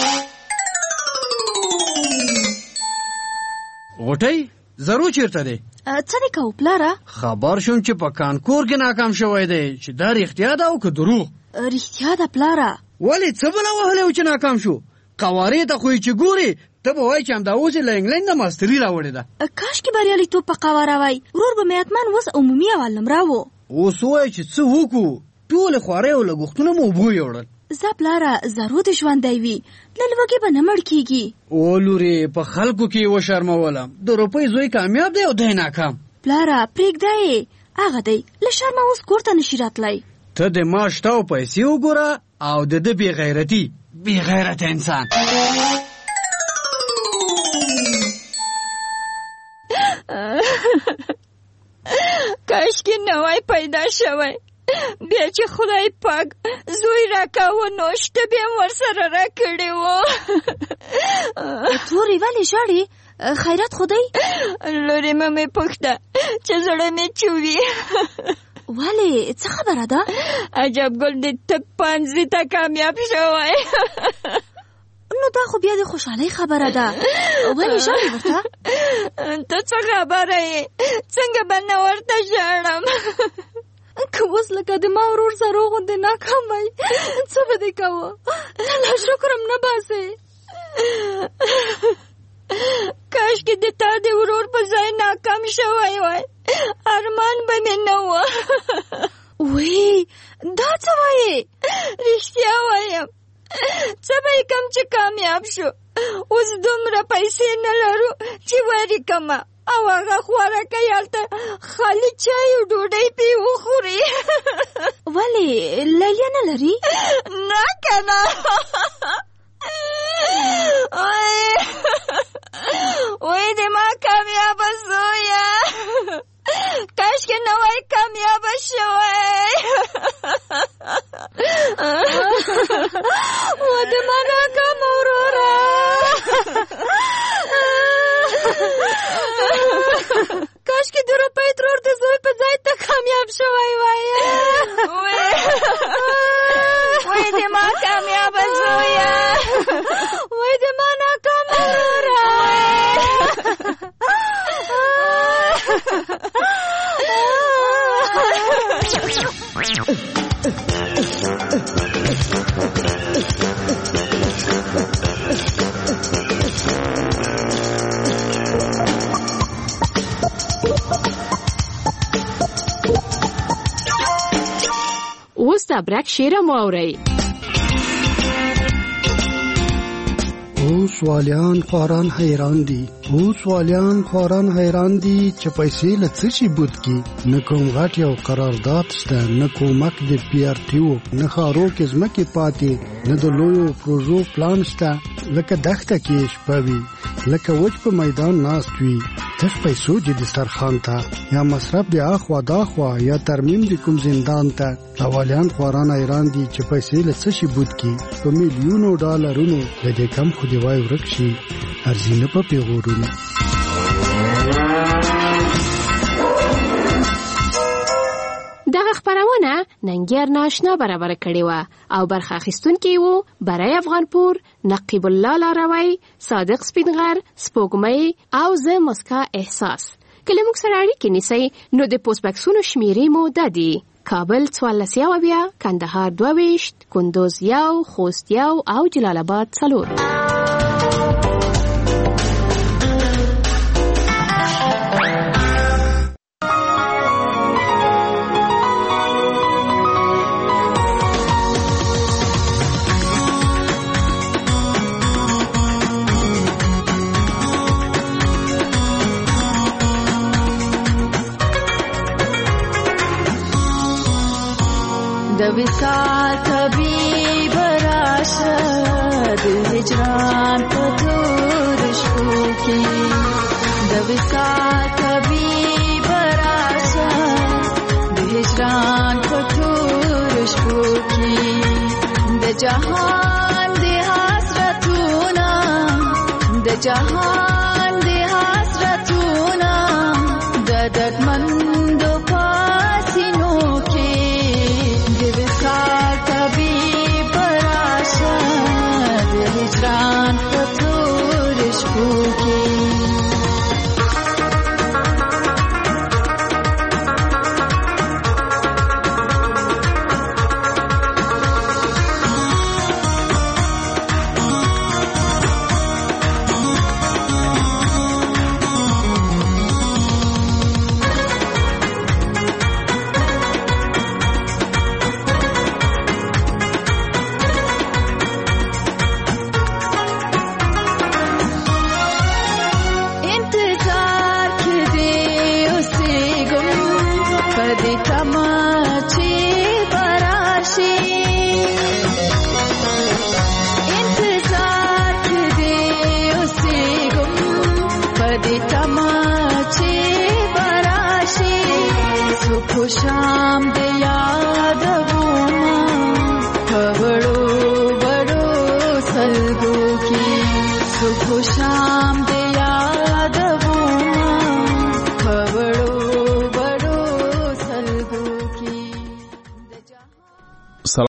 S13: غوټۍ زرو چیرته دی
S24: څه دې کوو پلاره
S13: خبر شوم چې په کانکور کې ناکام شوی دی چې دا رښتیا ده او که دروغ
S24: رښتیا ده پلاره
S13: ولې څه بله وهلی و چې ناکام شو قوارې ته خو یې چې ګورې ته به وایي چې همدا اوس یې له انګلینډ نه ماستري راوړې ده
S24: کاشکې بریالیتوب په قواره وای ورور به مې حتما اوس عمومي اول نمره و
S13: اوس ووایه چې څه وکړو ټولې خوارۍ او لګښتونه مو اوبو یوړل
S24: زه پلاره زرو دې ژوندی وي له لوږې به نه مړ کېږي
S13: او لورې په خلکو کې یې وشرمولم د روپۍ زوی کامیاب دی او دی ناکام
S24: پلاره پرېږده یې هغه دی له شرمه اوس کور ته نشي راتلی
S13: ته د ما شته او پیسې وګوره او د ده بې غیرتي بې غیرته انسان
S14: کاشکې نوی پیدا شوی بیا چې خدای پاک زوی راکاوه نو شته بیا هم ورسره راکړې وه
S24: تورې ولې ژاړې خیرات خدای
S14: لورې مه مې پوښته چې زړه مې چوي
S24: ولې څه خبره ده
S14: عجب ګل دې طب پانځي ته کامیاب شوی
S24: نو دا خو بیا د خوشحالۍ خبره ده ولې ژاړې ورته
S14: ته څه خبره یې څنګه به نه ورته ژاړم
S24: که اوس لکه د ما ورور زرو غوندې ناکام وای څه به دې کوه ته لا شکرم نه باسې
S14: کاشکې د تا د ورور په ځای ناکام شوی وای ارمان به مې نه وه
S24: وی دا څه وایې
S14: رښتیا وایم څه به یې کم چې کامیاب شو اوس دومره پیسې نه لرو چې واري کمه او هغه خوارکۍ هلته خالي چای او ډوډۍ پې وخوري
S24: ولې لیلیه نه لري
S14: نه که نه وای د ما کامیابه زویه کاشکې نوی کامیابه شوی
S24: و د ما ناکامه وروره کاشکې د روپۍ ترور د زوی په ځای ته کامیاب شوی وای
S14: وای د ما کامیابه زویه
S24: وای د ما ناکامه وروره
S11: اوس د برک شعر مو اورئ
S15: اوس والیان خواران حیران دي اوس والیان خواران حیران دي چې پیسې له څه شي بوت کی نه کوم غټ یو قرارداد شته نه کومک د پی آر ټي او نه ښارو کې ځمکې پاتې نه د لویو پروژو پلان شته لکه دښته کې شپه وي لکه وچ په میدان ناست وي تش پیسو چې د سرخان ته یا مصرف د اخوا داخوا یا ترمیم د کوم زندان ته اوالیان خواران حیران دي چې پیسې له څه شي بوت کی په میلیونو ډالرونو د دې کم خو دی وای ورک شي ارزي نه په پیغورونو
S11: دغه خبرونه ننګیر ناشنا برابر کړي و او برخه اخیستونکي وو برای افغانپور نقیب الله لاروی صادق سپینغر سپوږمۍ او زه مسکا احساس کله موږ سره اړیکې نیسئ نو د پوسټ باکسونو شمیرې مو دادي کابل څوارلس یو بیا کندهار دوه ویشت کندوز یو خوست یو او جلال آباد څلور
S26: د وصال طبيب راشه د هجران په تور شپو کې د وصال طبيب راشه د هجران په تور شپو کې د جهان د حسرتونه د جهان